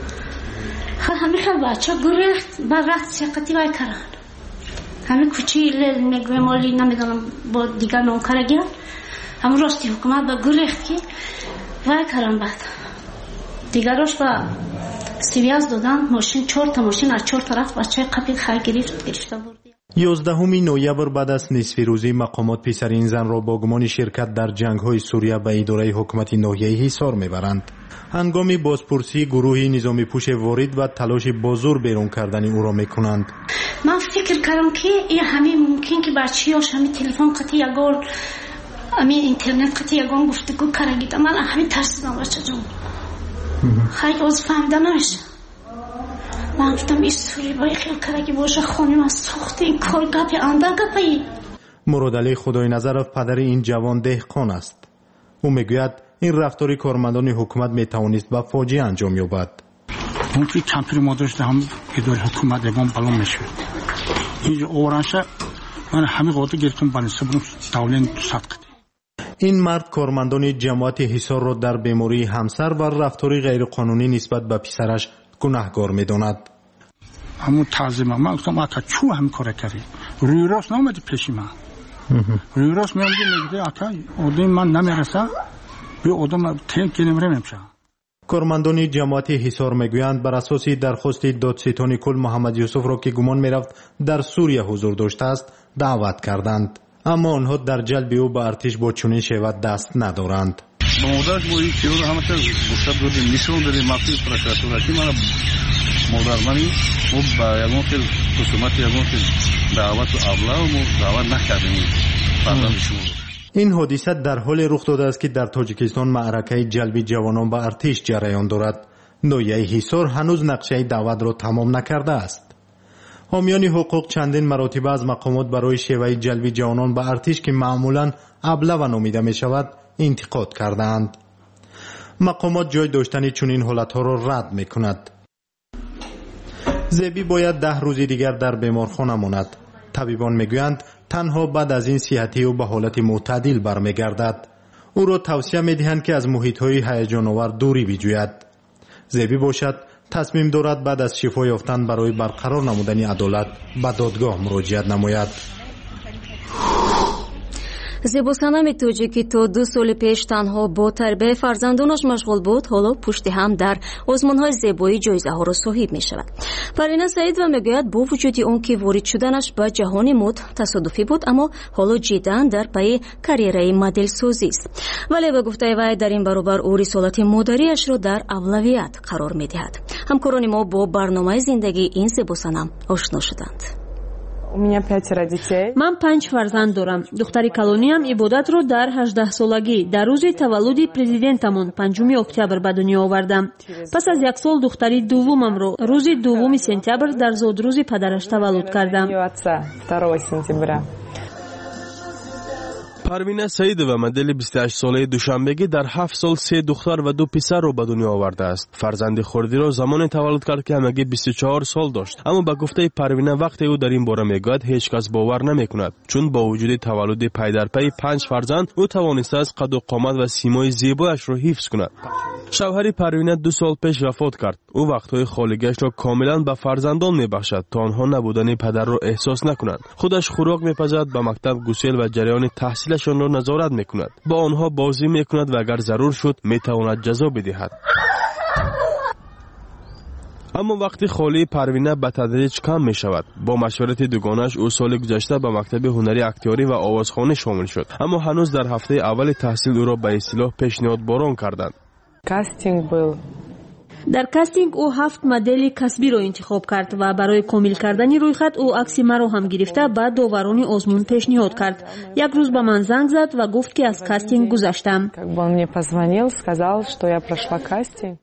خب همین خیلی بچه گره بر رخت سیقتی وای کرد. همین کچی میگوی مالی نمیدونم با دیگر نونکاره گرد همون راستی حکومت با گره که وای کرد. بعد دیگرش با سیویاز دادن ماشین چهار تا ماشین از چهار طرف بچه قبیل خیلی گرفت گرفته بردی. یازدهم نوامبر بعد از نصف روزی مقامات پسر این زن را با گمان شرکت در جنگ‌های سوریه به اداره حکومت ناحیه حصار میبرند. هنگام بازپرسی گروه نظامی پوش وارد و تلاش بازور بیرون کردن او را میکنند. من فکر کردم که این همین ممکن که بچه‌هاش همین تلفن قطعی یگان همین اینترنت قطعی یگان گفتگو کردن. من همین ترسیدم بچه جون خیلی از فهمیده نمیشه. من گفتم این سوری باید خیلی کرده باشه خانم از سخت این کار گپی اندر گپی. مراد علی خدای نظرف پدر این جوان دهقان است. او میگوید این رفتاری کارمندان حکومت میتوانست به فاجعه انجام یابد. اون که کمپیر مادرش هم اداره حکومت یگان بلون میشه. اینجا اورانشه من همه قاطع گرفتم بانسته بودم تاولین صدقه. این مرد کارمندان جماعت حصار را در بیماری همسر و رفتاری غیرقانونی نسبت به پسرش گناهکار می‌داند. همون تعظیم من گفتم آقا چو هم کار کردی؟ روی راست نمیاد پیش من. روی راست میام میگه آقا اودین من نمیرسه. به آدم تیم که نمیشه. کارمندان جماعت حصار میگویند بر اساس درخواست دادستان کل محمد یوسف را که گمان میرفت در سوریه حضور داشته است دعوت کردند. اما آنها در جلب او به ارتش با چنین شیوت دست ندارند. با مادرش با این چیزو همه چیز گفته بودیم میسون داریم مافی پروکراتور که من مادر منی و با یگان که حکومت یگان که دعوت و ابلاغ و دعوت نکردیم فرزندشون. این حادثه در حال رخ داده است که در تاجیکستان معرکه جلب جوانان به ارتش جریان دارد. ناحیه حصار هنوز نقشه دعوت را تمام نکرده است. حامیان حقوق چندین مراتبه از مقامات برای شیوه جلب جوانان به ارتش که معمولاً ابله و نامیده می شود انتقاد کردند. مقامات جای داشتن چنین حالتها را رد می کند. زیبی باید ده روز دیگر در بیمارخانه ماند. طبیبان میگویند تنها بعد از این صحتی او به حالت معتدل برمیگردد. او را توصیه میدهند که از محیط‌های هیجان آور دوری بجوید. زیبی باشد تصمیم دارد بعد از شفا یافتن برای برقرار نمودن عدالت به دادگاه مراجعت نماید. زیبا صنم توجی که تا دو سال پیش تنها با تربیت فرزندانش مشغول بود، حالا پشت هم در آزمون‌های زیبایی جایزه ها را صاحب می شود. پروینه سعید و میگوید با وجود اون که وارد شدنش به جهان مد تصادفی بود، اما حالا جداً در پی کاریرای مدل سازی است. ولی به گفته وی در این برابر او رسالت مادریش را در اولویت قرار می دهد. همکاران ما با برنامه زندگی این زیبا صنم آشنا شدند. من پنج فرزند دارم. دختری کالونیم عبادت رو در هجده سالگی در روز تولد پرزیدنتمون پنجم اکتبر به دنیا آوردم. پس از یک سال دختری دومم رو روز دوم سپتامبر در زادروز پدرش تولد کردم. پروینه سعیدова مدل بیست و هشت ساله دوشنبگی در هفت سال سه دختر و دو پسر را به دنیا آورده است. فرزند خردی را زمان تولد کرد که همگی بیست و چهار سال داشت. اما به گفته پروینه وقتی او در این باره میگوید هیچ کس باور نمیکند، چون با وجود تولد پی در پی پنج فرزند او توانسته است قد و قامت و سیمای زیبایش را حفظ کند. شوهر پروینه دو سال پیش وفات کرد. او وقتهای خالگیش را کاملا به فرزندان میبخشد تا آنها نبودن پدر را احساس نکنند. خودش خوراک میپزد، به مکتب گسیل و جریان تحصیلشان را نظارت میکند. با آنها بازی میکند و اگر ضرور شد میتواند جزا بدهد. اما وقتی خاله پروینه به تدریج کم می شود. با مشورت دوگانش او سال گذشته به مکتب هنری اکتیاری و آوازخوانی شامل شد. اما هنوز در هفته اول تحصیل او را به اصطلاح پیشنهاد باران کردند. کاستینگ بود. در کاستینگ او هفت مدل کسبی را انتخاب کرد و برای کامل کردن رویخط او عکس مرا هم گرفته بعد داوران آزمون پیشنهاد کرد. یک روز به من زنگ زد و گفت که از کاستینگ گذشتم. Он позвонил, сказал, что я прошла кастинг.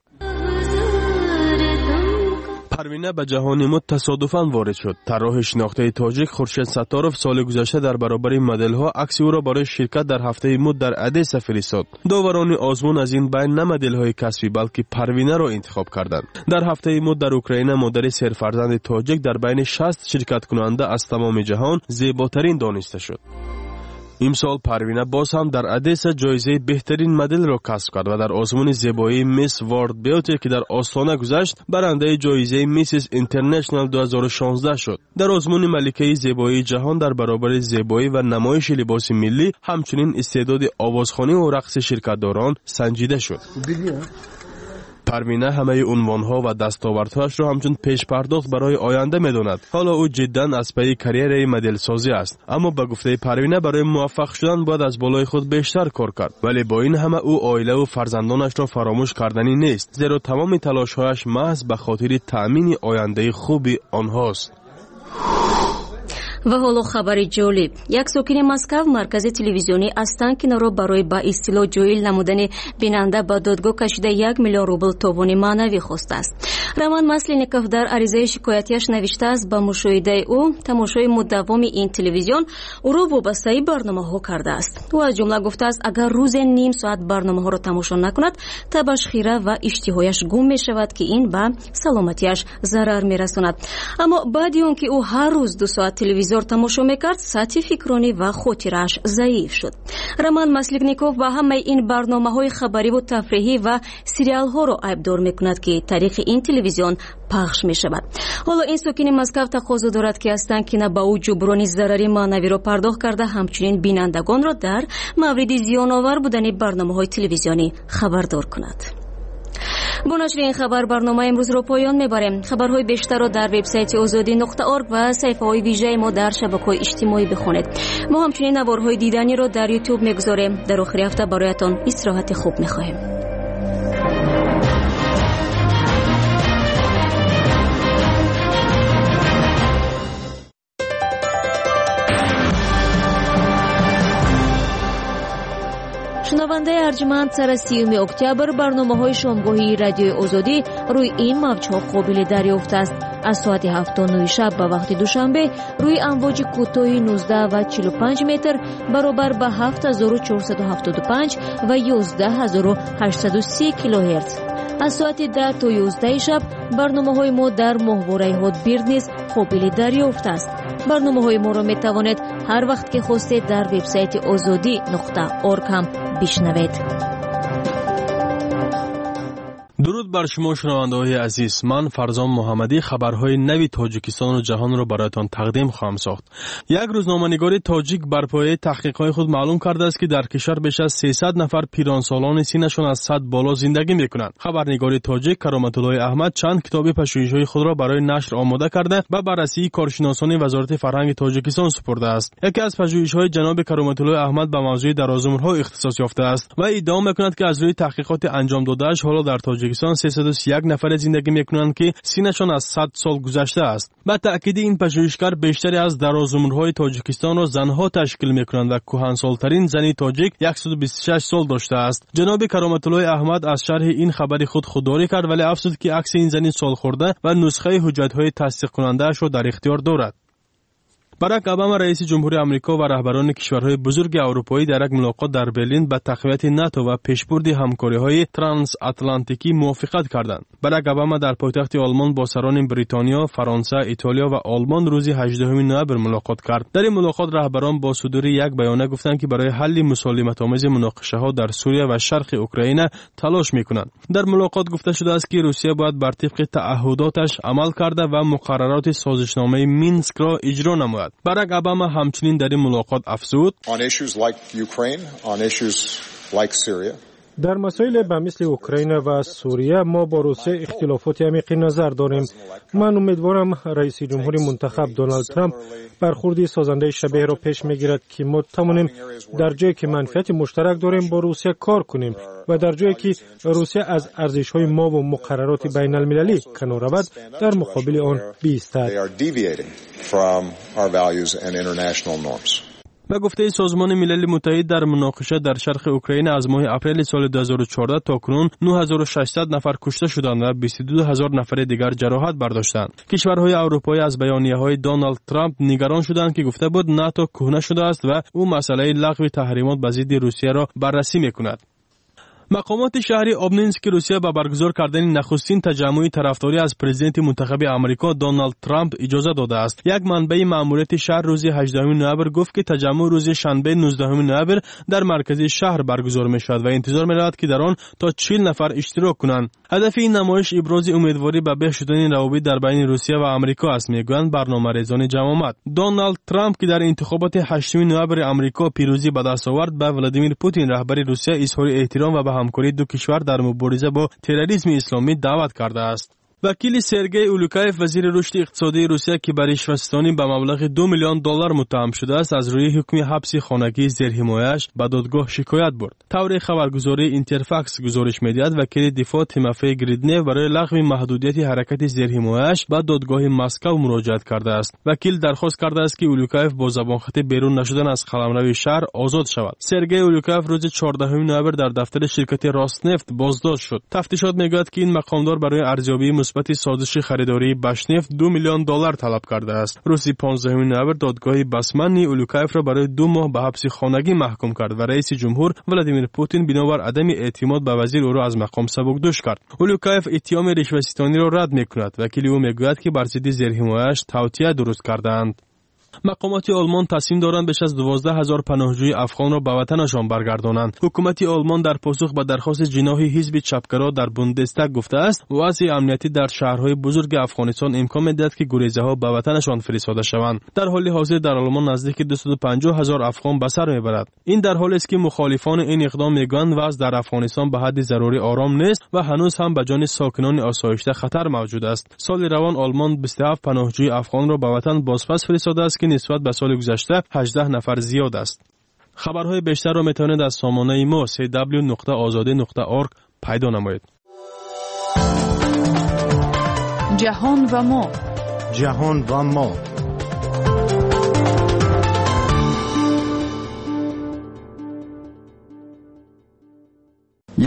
پروینه به جهان مد تصادفاً وارد شد. طراح شناخته تاجیک خورشید ستارов سال گذشته در برابر مدل ها عکس او را برای شرکت در هفته مد در ادیس فرستاد. داوران آزمون از این بین نه مدل های کسبی بلکه پروینه را انتخاب کردند. در هفته مد در اوکراین مادر سرفرزند تاجیک در بین شصت شرکت کننده از تمام جهان زیباترین دانسته شد. امسال پروینه باز هم در ادیس جایزه بهترین مدل را کسب کرد و در آزمون زیبایی میس ورلد بیوتی که در آستانه گذشت برنده جایزه میسیس اینترنشنال دو هزار و شانزده شد. در آزمون ملکه زیبایی جهان در برابر زیبایی و نمایش لباس ملی همچنین استعداد آوازخوانی و رقص شرکتداران سنجیده شد. پروینه همه عنوانها و دستاوردهایش را همچون پیش پرداخت برای آینده می‌داند. حالا او جداً از پی کاریر مدل سازی است، اما به گفته پروینه برای موفق شدن باید از بالای خود بیشتر کار کرد. ولی با این همه او عائله و فرزندانش را فراموش کردنی نیست، زیرا تمام تلاش‌هایش محض به خاطر تأمین آینده خوب آنهاست. و حالا خبری جالب. یک ساکن مسکو مرکز تلویزیونی استانکینا برای با اصطلاح جویل نمودن بیننده به دادگاه کشیده یک میلیون روبل تاوان معنوی خواسته است. روان مسلینیکوف در عریضه شکایتیش نوشته است با مشاهده او تماشای مداوم این تلویزیون او را وابسته برنامه‌ها کرده است. او از جمله گفته است اگر روز نیم ساعت برنامه‌ها را تماشا نکند تبش خیره و اشتهایش گم می شود که این به سلامتیش ضرر می رساند. اما بعد از اینکه او هر روز دو ساعت تلویزیون تماشا میکرد سطح فکرانی و خاطرش ضعیف شد. رمان مسلینیکوف با همه این برنامه‌های خبری و تفریحی و سریال‌ها را عیبدار میکند که طریق این تلویزیون پخش میشود. حالا این ساکن مسکو تقاضا دارد که استانکینا با او جبران ضرر معنوی را پرداخت کرده همچنین بینندگان را در مورد زیان‌آور بودن برنامه‌های تلویزیونی خبردار کند. با نشر این خبر برنامه امروز را پایان میبریم. خبرهای بیشتر را در وبسایت آزادی نقطه ارگ و صفحه های ویژه ما در شبکه‌های اجتماعی بخونید. ما همچنین نوارهای دیدنی را در یوتیوب میگذاریم. در آخر هفته برایتان استراحت خوب میخواهیم. شنونده ارجمند سر سیوم اکتبر برنامه های شامگاهی رادیو آزادی روی این موج‌ها قابل دریافت است. از ساعت هفت تا نه شب به وقت دوشنبه روی امواج کوتاه نوزده و چهل و پنج متر برابر به هفت هزار و چهارصد و هفتاد و پنج و یازده هزار و هشتصد و سی کیلوهرتز. از ساعت ده تا یازده شب برنامه‌های ما در ماهواره هاتبیرد نیز قابل دریافت است. برنامه‌های ما را می‌توانید هر وقت که خواستید در وبسایت آزادی نقطه اورگ هم بشنوید. درود بر شما شنونده‌های عزیز. من فرزان محمدی خبرهای نوی تاجیکستان و جهان را برایتان تقدیم خواهم ساخت. یک روزنامه‌نگار تاجیک بر پایه تحقیقات خود معلوم کرده است که در کشور بیش از سیصد نفر پیرانسالان سینه‌شان از صد بالا زندگی می‌کنند. خبرنگار تاجیک کرامت الله احمد چند کتاب پژوهش‌های خود را برای نشر آماده کرده و بررسی کارشناسان وزارت فرهنگ تاجیکستان سپرده است. یکی از پژوهش‌های جناب کرامت الله احمد به موضوع درازعمرها اختصاص یافته است و ادعا می‌کند که از روی تحقیقات انجام داده‌اش حالا در تاجیک سیصد و سی و یک نفر زندگی میکنند که سینه‌شان از صد سال گذشته است. با تأکید این پژوهشگر بیشتری از درازعمرهای تاجیکستان را زنها تشکیل میکنند و کهنسالترین زنی تاجیک صد و بیست و شش سال داشته است. جناب کرامت الله احمد از شرح این خبر خود خودداری کرد ولی افزود که عکس این زنی سال خورده و نسخه حجت‌های تصدیق کننده اش را در اختیار دارد. باراک اوباما رئیس جمهوری آمریکا و رهبران کشورهای بزرگ اروپایی در یک ملاقات در برلین به تقویت ناتو و پیشبرد همکاری‌های ترانس اتلانتیکی موافقت کردند. باراک اوباما در پایتخت آلمان با سران بریتانیا، فرانسه، ایتالیا و آلمان روز هجدهم نوامبر ملاقات کرد. در این ملاقات رهبران با صدور یک بیانیه گفتند که برای حل مسالمت‌آمیز مناقشه‌ها در سوریه و شرق اوکراین تلاش می‌کنند. در ملاقات گفته شده است که روسیه باید بر طبق تعهداتش عمل کرده و مقررات سازشنامه مینسک را اجرا نماید. باراک اوباما همچنین در این ملاقات افزود در مسائل به مثل اوکراین و سوریه ما با روسیه اختلافات عمیق نظر داریم. من امیدوارم رئیس جمهور منتخب دونالد ترامپ برخوردی سازنده شبیه را پیش میگیرد که ما توانیم در جایی که منفعت مشترک داریم با روسیه کار کنیم و در جایی که روسیه از ارزش‌های ما و مقررات بین المللی کنار رود در مقابل آن بایستد. و گفته سازمان ملل متحد در مناقشه در شرق اوکراین از ماه اپریل سال دو هزار و چهارده تا کنون نه هزار و ششصد نفر کشته شدند و بیست و دو هزار نفر دیگر جراحت برداشتند. کشورهای اروپایی از بیانیه‌های دونالد ترامپ نگران شدند که گفته بود ناتو کهنه شده است و او مسئله لغو تحریمات به ضد روسیه را بررسی می‌کند. مقامات شهری آبنینسک روسیه با برگزار کردن نخستین تجمع طرفداری از پرزیدنت منتخب آمریکا دونالد ترامپ اجازه داده است. یک منبع مأموریت شهر روز هجدهم نوامبر گفت که تجمع روز شنبه نوزدهم نوامبر در مرکز شهر برگزار می‌شود و انتظار می‌رود که در آن تا چهل نفر اشتراک کنند. هدف این نمایش ابراز امیدواری به بهبود شدن روابط در بین روسیه و آمریکا است، میگویند برنامه‌ریزان جماعت. دونالد ترامپ که در انتخابات هشتم نوامبر آمریکا پیروزی به دست آورد، به ولادیمیر پوتین رهبر روسیه اظهار احترام و به همکاری دو کشور در مبارزه با تروریسم اسلامی دعوت کرده است. وکیل سرگئی اولوکایف وزیر رشد اقتصادی روسیه که بر رشوه‌ستانی به مبلغ دو میلیون دلار متهم شده است از روی حکم حبس خانگی زیرحمایه‌اش به دادگاه شکایت برد. طور خبرگزاری اینترفاکس گزارش می‌دهد وکیل دفاع تیموفی گریدنیو برای لغو محدودیت حرکت زیرحمایه‌اش به دادگاه مسکو مراجعت کرده است. وکیل درخواست کرده است که اولوکایف با زبانخط بیرون نشدن از قلمرو شهر آزاد شود. سرگئی اولوکایف روز چهاردهم نوامبر در دفتر شرکت راستنفت بازداشت شد. تفتیشات می‌گوید که این مقامدار برای ارزیابی مثبت سازش خریداری بشنفت دو میلیون دلار طلب کرده است. روز پانزدهم نوامبر دادگاه بسمنی اولوکایف را برای دو ماه به حبس خانگی محکوم کرد و رئیس جمهور ولادیمیر پوتین بنابر عدم اعتماد به وزیر او را از مقام سبکدوش کرد. اولوکایف اتهام رشوه‌ستانی را رد می‌کند. وکیل او میگوید که بر ضد زیرحمایه‌اش توطئه درست کردند. مقامات آلمان تصمیم دارند بیش از دوازده هزار پناهجوی افغان را به وطنشان برگردانند. حکومت آلمان در پاسخ به درخواست جناح حزب چپگرا در بوندستاگ گفته است وضع امنیتی در شهرهای بزرگ افغانستان امکان می‌دهد که گریزه‌ها به وطنشان فرستاده شوند. در حال حاضر در آلمان نزدیک دویست و پنجاه هزار افغان به سر میبرد. این در حالی است که مخالفان این اقدام میگویند وضع در افغانستان به حد ضروری آرام نیست و هنوز هم به جان ساکنان آسایشته خطر موجود است. سال روان آلمان بیست و هفت پناهجوی افغان را به وطن بازپس فرستاده است که نسبت به سال گذشته هجده نفر زیاد است. خبرهای بیشتر را میتوانید از سامانه ما سی دبلیو نقطه آزادی نقطه اورگ پیدا نمایید. جهان و ما جهان و ما یک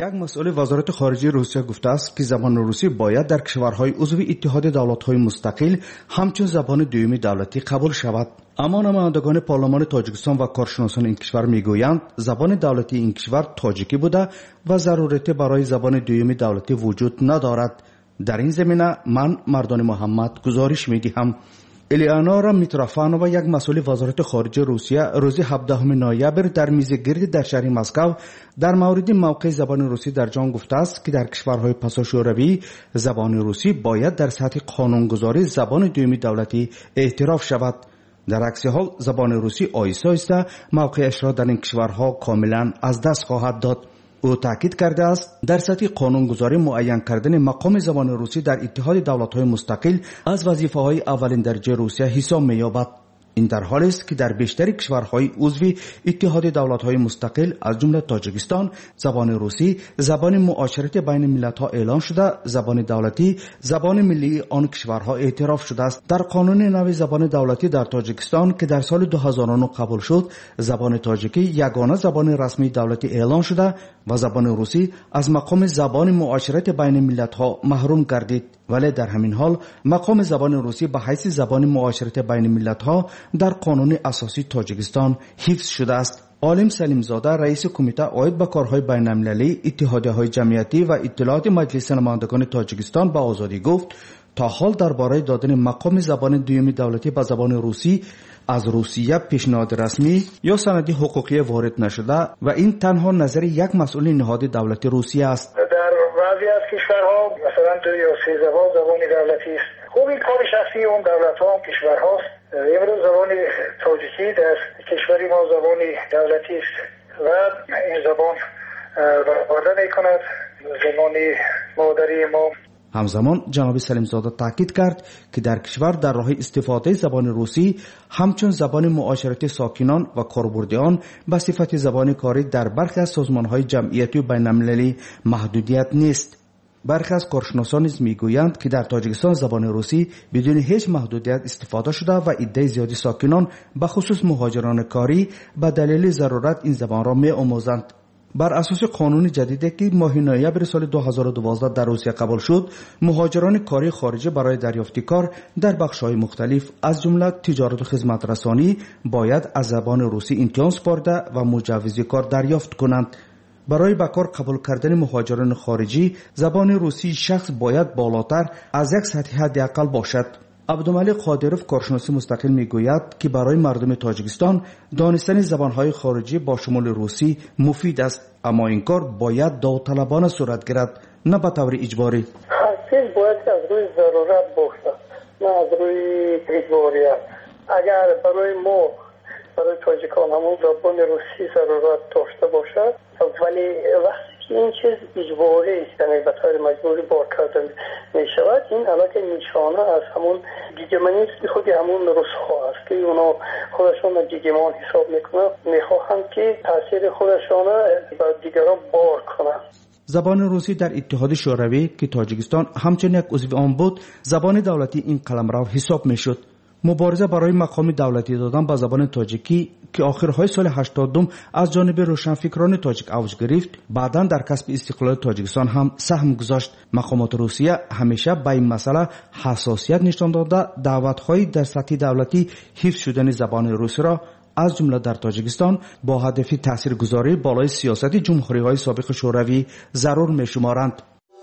یک مسئول وزارت خارجه روسیه گفته است که زبان روسی باید در کشورهای عضو اتحاد دولت‌های مستقل همچون زبان دومی دولتی قبول شود. اما نمایندگان پارلمان تاجیکستان و کارشناسان این کشور میگویند زبان دولتی این کشور تاجیکی بوده و ضرورت برای زبان دومی دولتی وجود ندارد. در این زمینه من مردان محمد گزارش میدهم. الیانورا میتروفانووا یک مسئول وزارت خارجه روسیه روز هفدهم نوامبر در میزگرد در شهر مسکو در مورد موقع زبان روسی در جهان گفته است که در کشورهای پسا شوروی زبان روسی باید در سطح قانونگذاری زبان دومی دولتی اعتراف شود. در عکس حال زبان روسی آهسته آهسته موقعش را در این کشورها کاملا از دست خواهد داد. او تاکید کرده است در سطح قانونگذاری معین کردن مقام زبان روسی در اتحاد دولت‌های مستقل از وظیفه‌های اولین درجه روسیه حساب می‌یابد. این در حالی است که در بیشتر کشورهای عضو اتحاد دولت‌های مستقل از جمله تاجیکستان زبان روسی زبان معاشرت بین ملت‌ها اعلان شده، زبان دولتی زبان ملی آن کشورها اعتراف شده است. در قانون نو زبان دولتی در تاجیکستان که در سال دو هزار و نه قبول شد، زبان تاجیکی یگانه زبان رسمی دولتی اعلان شده و زبان روسی از مقام زبان معاشرت بین ملت‌ها محروم گردید. ولی در همین حال مقام زبان روسی به حیث زبان معاشرت بین ملت‌ها در قانون اساسی تاجیکستان حفظ شده است. عالم سلیم زاده رئیس کمیته عاید به کارهای بین المللی اتحادیه‌های جمعیتی و اطلاعات مجلس نمایندگان تاجیکستان به آزادی گفت تا حال درباره دادن مقام زبان دومی دولتی به زبان روسی از روسیه پیشنهاد رسمی یا سندی حقوقی وارد نشده و این تنها نظر یک مسئول نهاد دولتی روسیه است. در بعضی از کشورها مثلا دو یا سه زبان زبان دولتی است. خوب این کار شخصی اون دولت‌ها و کشورهاست. امروز زبان تاجیکی در کشوری ما زبان دولتی است و این زبان برآورده می‌کند زبان مادری ما. همزمان جناب سلیم زاده تاکید کرد که در کشور در راه استفاده زبان روسی همچون زبان معاشرت ساکنان و کاربردیان به صفت زبان کاری در برخی از سازمان‌های جمعیتی و بین‌المللی محدودیت نیست. برخی از کارشناسان نیز میگویند که در تاجیکستان زبان روسی بدون هیچ محدودیت استفاده شده و عده زیادی ساکنان به خصوص مهاجران کاری به دلیل ضرورت این زبان را می‌آموزند. بر اساس قانون جدیدی که ماه نوامبر سال دو هزار و دوازده در روسیه قبول شد، مهاجران کاری خارجی برای دریافت کار در بخش‌های مختلف از جمله تجارت و خدمت رسانی باید از زبان روسی امتحان سپرده و مجوز کار دریافت کنند. برای به کار قبول کردن مهاجران خارجی زبان روسی شخص باید بالاتر از یک سطح حداقل باشد. عبدالملی قادروف کارشناس مستقل میگوید که برای مردم تاجیکستان دانستن زبانهای خارجی با شمول روسی مفید است، اما این کار باید داوطلبانه صورت گیرد نه به طور اجباری. هرچیز باید از روی ضرورت باشد نه از روی اجباریت. اگر برای ما برای تاجیکان همون زبان روسی ضرورت داشته باشد ولی وقتی که این چیز اجباری است یعنی به طور مجبوری بار کرده می شود این علاقه نشانه از همون گیگمانیسم خود همون روس‌ها است که اونا خودشون گیگمان حساب میکنند میخواهند که تاثیر خودشون به دیگران بار کنند. زبان روسی در اتحاد شوروی که تاجیکستان همچنین یک عضو آن بود زبان دولتی این قلمرو حساب میشد. مبارزه برای مقام دولتی دادن به زبان تاجیکی که آخرهای سال هشتادم از جانب روشنفکران تاجیک اوج گرفت، بعداً در کسب استقلال تاجیکستان هم سهم گذاشت. مقامات روسیه همیشه به این مسئله حساسیت نشان داده دعوت‌های در سطح دولتی حفظ شدن زبان روسی را از جمله در تاجیکستان با هدف تاثیرگذاری بالای سیاست جمهوری‌های سابق شوروی ضرور می‌شمارند.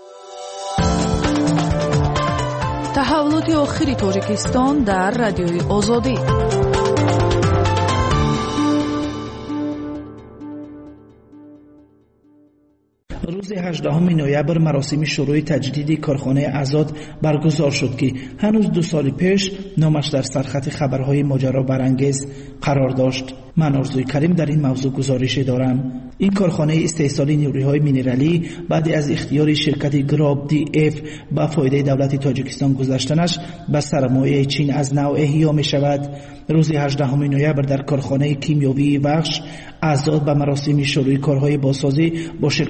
تحولات آخری تاجیکستان در رادیوی آزادی. روز هجدهم نوامبر مراسم شروع تجدید کارخانه آزاد برگزار شد که هنوز دو سال پیش نامش در سرخط خبرهای ماجرا برانگیز قرار داشت. من آرزوی کریم در این موضوع گزارش دارم. این کارخانه استحصال نیروهای مینرالی بعد از اختیار شرکت گراب دی اف با فایده دولت تاجیکستان گذاشتنش به سرمایه چین از نو احیا می شود. روز هجدهم نوامبر در کارخانه کیمیاوی بخش آزاد به مراسم شروع کارهای بازسازی با شرکت امام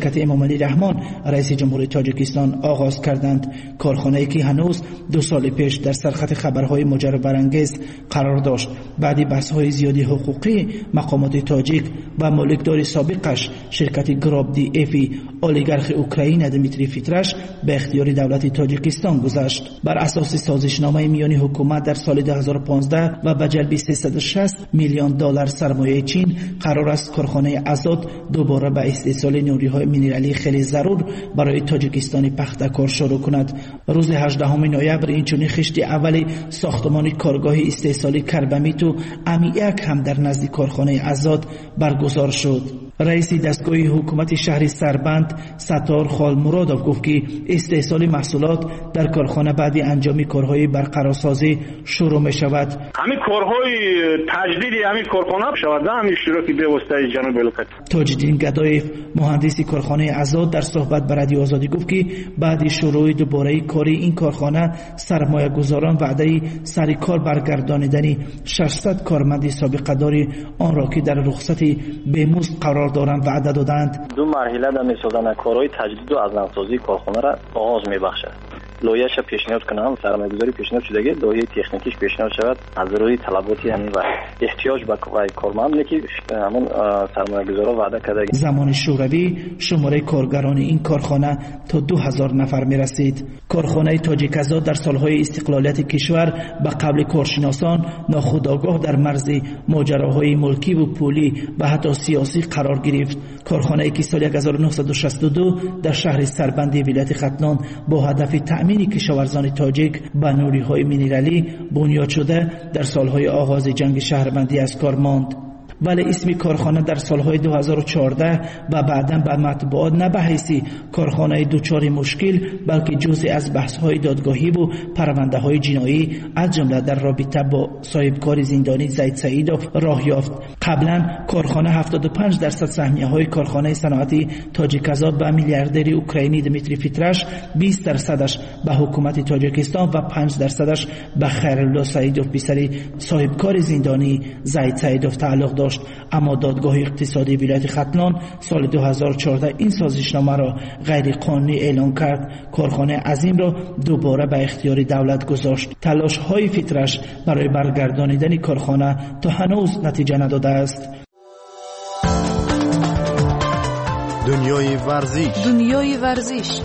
امومالی رحمان رئیس جمهوری تاجیکستان آغاز کردند. کارخانه‌ای که هنوز دو سال پیش در سرخط خبرهای ماجرا برانگیز قرار داشت، بعد بحث‌های زیادی حقوقی مقامات تاجیک و مالکدار سابقش شرکت گراب دی افی اولیگارخ اوکراین دمیتری فیترش به اختیار دولت تاجیکستان گذاشت. بر اساس سازشنامه میانی حکومت در سال دو هزار و پانزده و به جلب سیصد و شصت میلیون دلار سرمایه چین قرار است کارخانه ازاد دوباره به استحصال نیروهای مینرالی خیلی ضرور برای تاجیکستان پختکار شروع کند. روز هجدهم نوامبر اینچنین خشت اولی ساختمان کارگاه استحصالی کربمیت و امیاک هم در نزد کارخانه ازاد برگزار شد. رئیس دستگاه حکومت شهر سربند ستار خالمرادov گفت که استحصال محصولات در کارخانه بعد انجام کارهای برقرارسازی شروع می شود. همین کارهای تجدید همین کارخانه شود همین شروعی به واسطه جناب ولایت. تاجدین گدایف مهندس کارخانه ازاد در صحبت با رادیو آزادی گفت که بعد شروع دوباره کار این کارخانه سرمایه گذاران وعده سر کار برگردانیدن ششصد کارمند سابقه داری آن را که در رخصت به‌مزد قرار دارند وعده دادند. دو مرحله در می‌سازند کارهای تجدید و ازادسازی کارخانه را آغاز می‌بخشد. لایحه‌اش پیشنهاد کنم سرمایه‌گذاری پیشنهاد شده که لایحه تکنیکیش پیشنهاد شود از روی طلباتی همین و احتیاج به کارمند که همون سرمایه‌گذارا وعده کرده. زمان شوروی شماره کارگران این کارخانه تا دو هزار نفر می‌رسید. کارخانه تاجیک ازاد در سالهای استقلالیت کشور به قبل کارشناسان ناخودآگاه در مرز ماجراهای ملکی و پولی و حتی سیاسی قرار گرفت. کارخانه‌ای که سال هزار و نهصد و شصت و دو در شهر سربند ولایت ختلان با هدف تأمین کشاورزان تاجیک به نیروهای مینرالی بنیاد شده در سالهای آغاز جنگ شهروندی از کار ماند. ولی اسم کارخانه در سالهای دو هزار و چهارده و بعداً به مطبوعات نه به حیث کارخانه دوچار مشکل بلکه جزئی از بحث‌های دادگاهی و پرونده‌های جنایی از جمله در رابطه با صاحبکار زندانی زید سعیدوف راه یافت. قبلا کارخانه هفتاد و پنج درصد سهمیه‌های کارخانه صنعتی تاجیک ازاد به میلیاردر اوکراینی دمیتری فیترش، بیست درصدش به حکومت تاجیکستان و پنج درصدش به خیرالله سعیدوف پسر صاحبکار زندانی زید سعیدوف تعلق داشت. اما دادگاه اقتصادی ولایت ختلان سال دو هزار و چهارده این سازشنامه را غیر قانونی اعلام کرد. کارخانه عظیم را دوباره به اختیار دولت گذاشت. تلاش های فیترش برای برگردانیدن کارخانه تا هنوز نتیجه نداده است. دنیای ورزش دنیای ورزش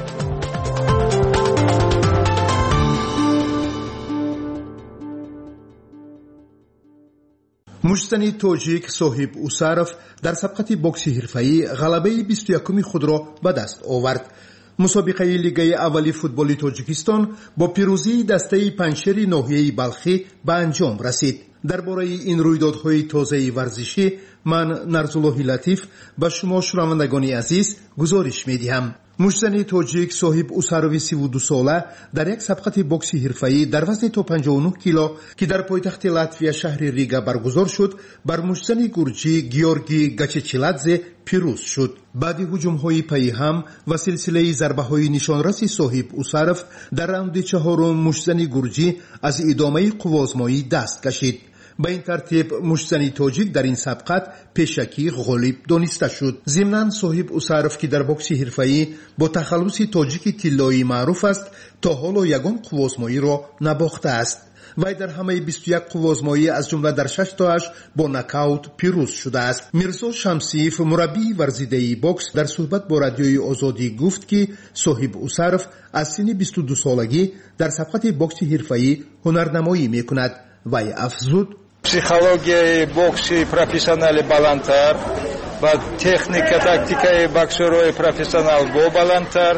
مجتنی توجیک صاحب اوسارف در سبقت بوکسی حرفه‌ای غلبه بیست و یکم خود را به دست آورد. مسابقه لیگ اولی فوتبال تاجیکستان با پیروزی دسته پنجشیر ناحیه بلخی به انجام رسید. درباره این رویدادهای تازه ورزشی من نرزالله لطیف به شما شنوندگان عزیز گزارش می‌دهم. مجتنی توجیک صاحب اوساروی سی و دو ساله در یک سبقت بوکسی حرفه‌ای در وزن تا پنجاه و نه کیلو که در پایتخت لاتویا شهر ریگا برگزار شد بر مجتنی گورجی گیورگی گاچچیلادزه پیروز شد. بعد هجوم‌های پی هم و سلسله ضربه‌های نشانرسی صاحب اوسارف در راند چهارم مجتنی گورجی از ادامه قوازمایی دست کشید. به این ترتیب مجتنی توجیک در این سبقت پیشکی غالب دانسته شد. ضمناً صاحب اوسارف که در بوکس حرفه‌ای با تخلص تاجیک طلایی معروف است تا حالا یگان قوازمایی را نباخته است. وی در همه بیست و یک قوازمایی از جمله در شش تاش با نکاوت پیروز شده است. میرزا شمسیف مربی ورزیده بوکس در صحبت با رادیوی آزادی گفت که صاحب اوسارف از سن بیست و دو سالگی در سبقت بوکس حرفه‌ای هنرنمایی میکند. وی افزود پسیخولوژی بوکسی پروفسیونال بالانتر و تکنیک تاکتیکای بوکسورای پروفسیونال با بالانتر.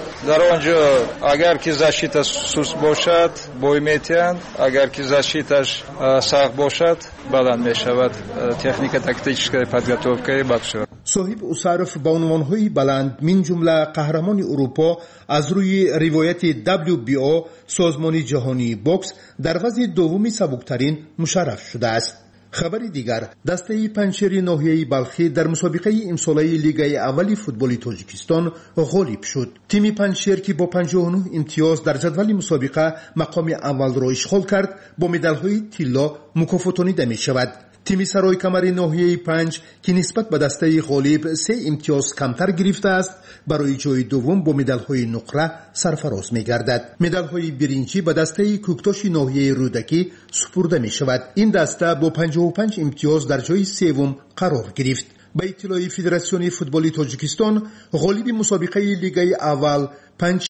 در آنجا اگر که защита سوس باشد بوی میتیند، اگر که защитаش سخت باشد بلند میشود. تکنیک تاکتیکای подготовкой بوکسور. صاحب اوسارف با عنوان‌های بلند من جمله قهرمان اروپا از روی روایت دبلیو بی او سازمان جهانی بوکس در وزن دومی سبکترین مشرف شده است. خبری دیگر دسته پنجشیر ناحیه بلخی در مسابقه امساله لیگ اولی فوتبال تاجیکستان غالب شد. تیم پنجشیر که با پنجاه و نه امتیاز در جدول مسابقه مقام اول را اشغال کرد با مدال‌های طلا مکافاتانیده می شود. تیم سرای کمر ناحیه پنج که نسبت به دسته غالب سه امتیاز کمتر گرفته است برای جای دوم با مدال‌های نقره سرفراز می‌گردد. مدال‌های برنجی به دسته کوکتاش ناحیه رودکی سپرده می‌شود. این دسته با پنجاه و پنج امتیاز در جای سوم قرار گرفت. به اطلاع فدراسیون فوتبال تاجیکستان غالب مسابقه لیگ اول پنج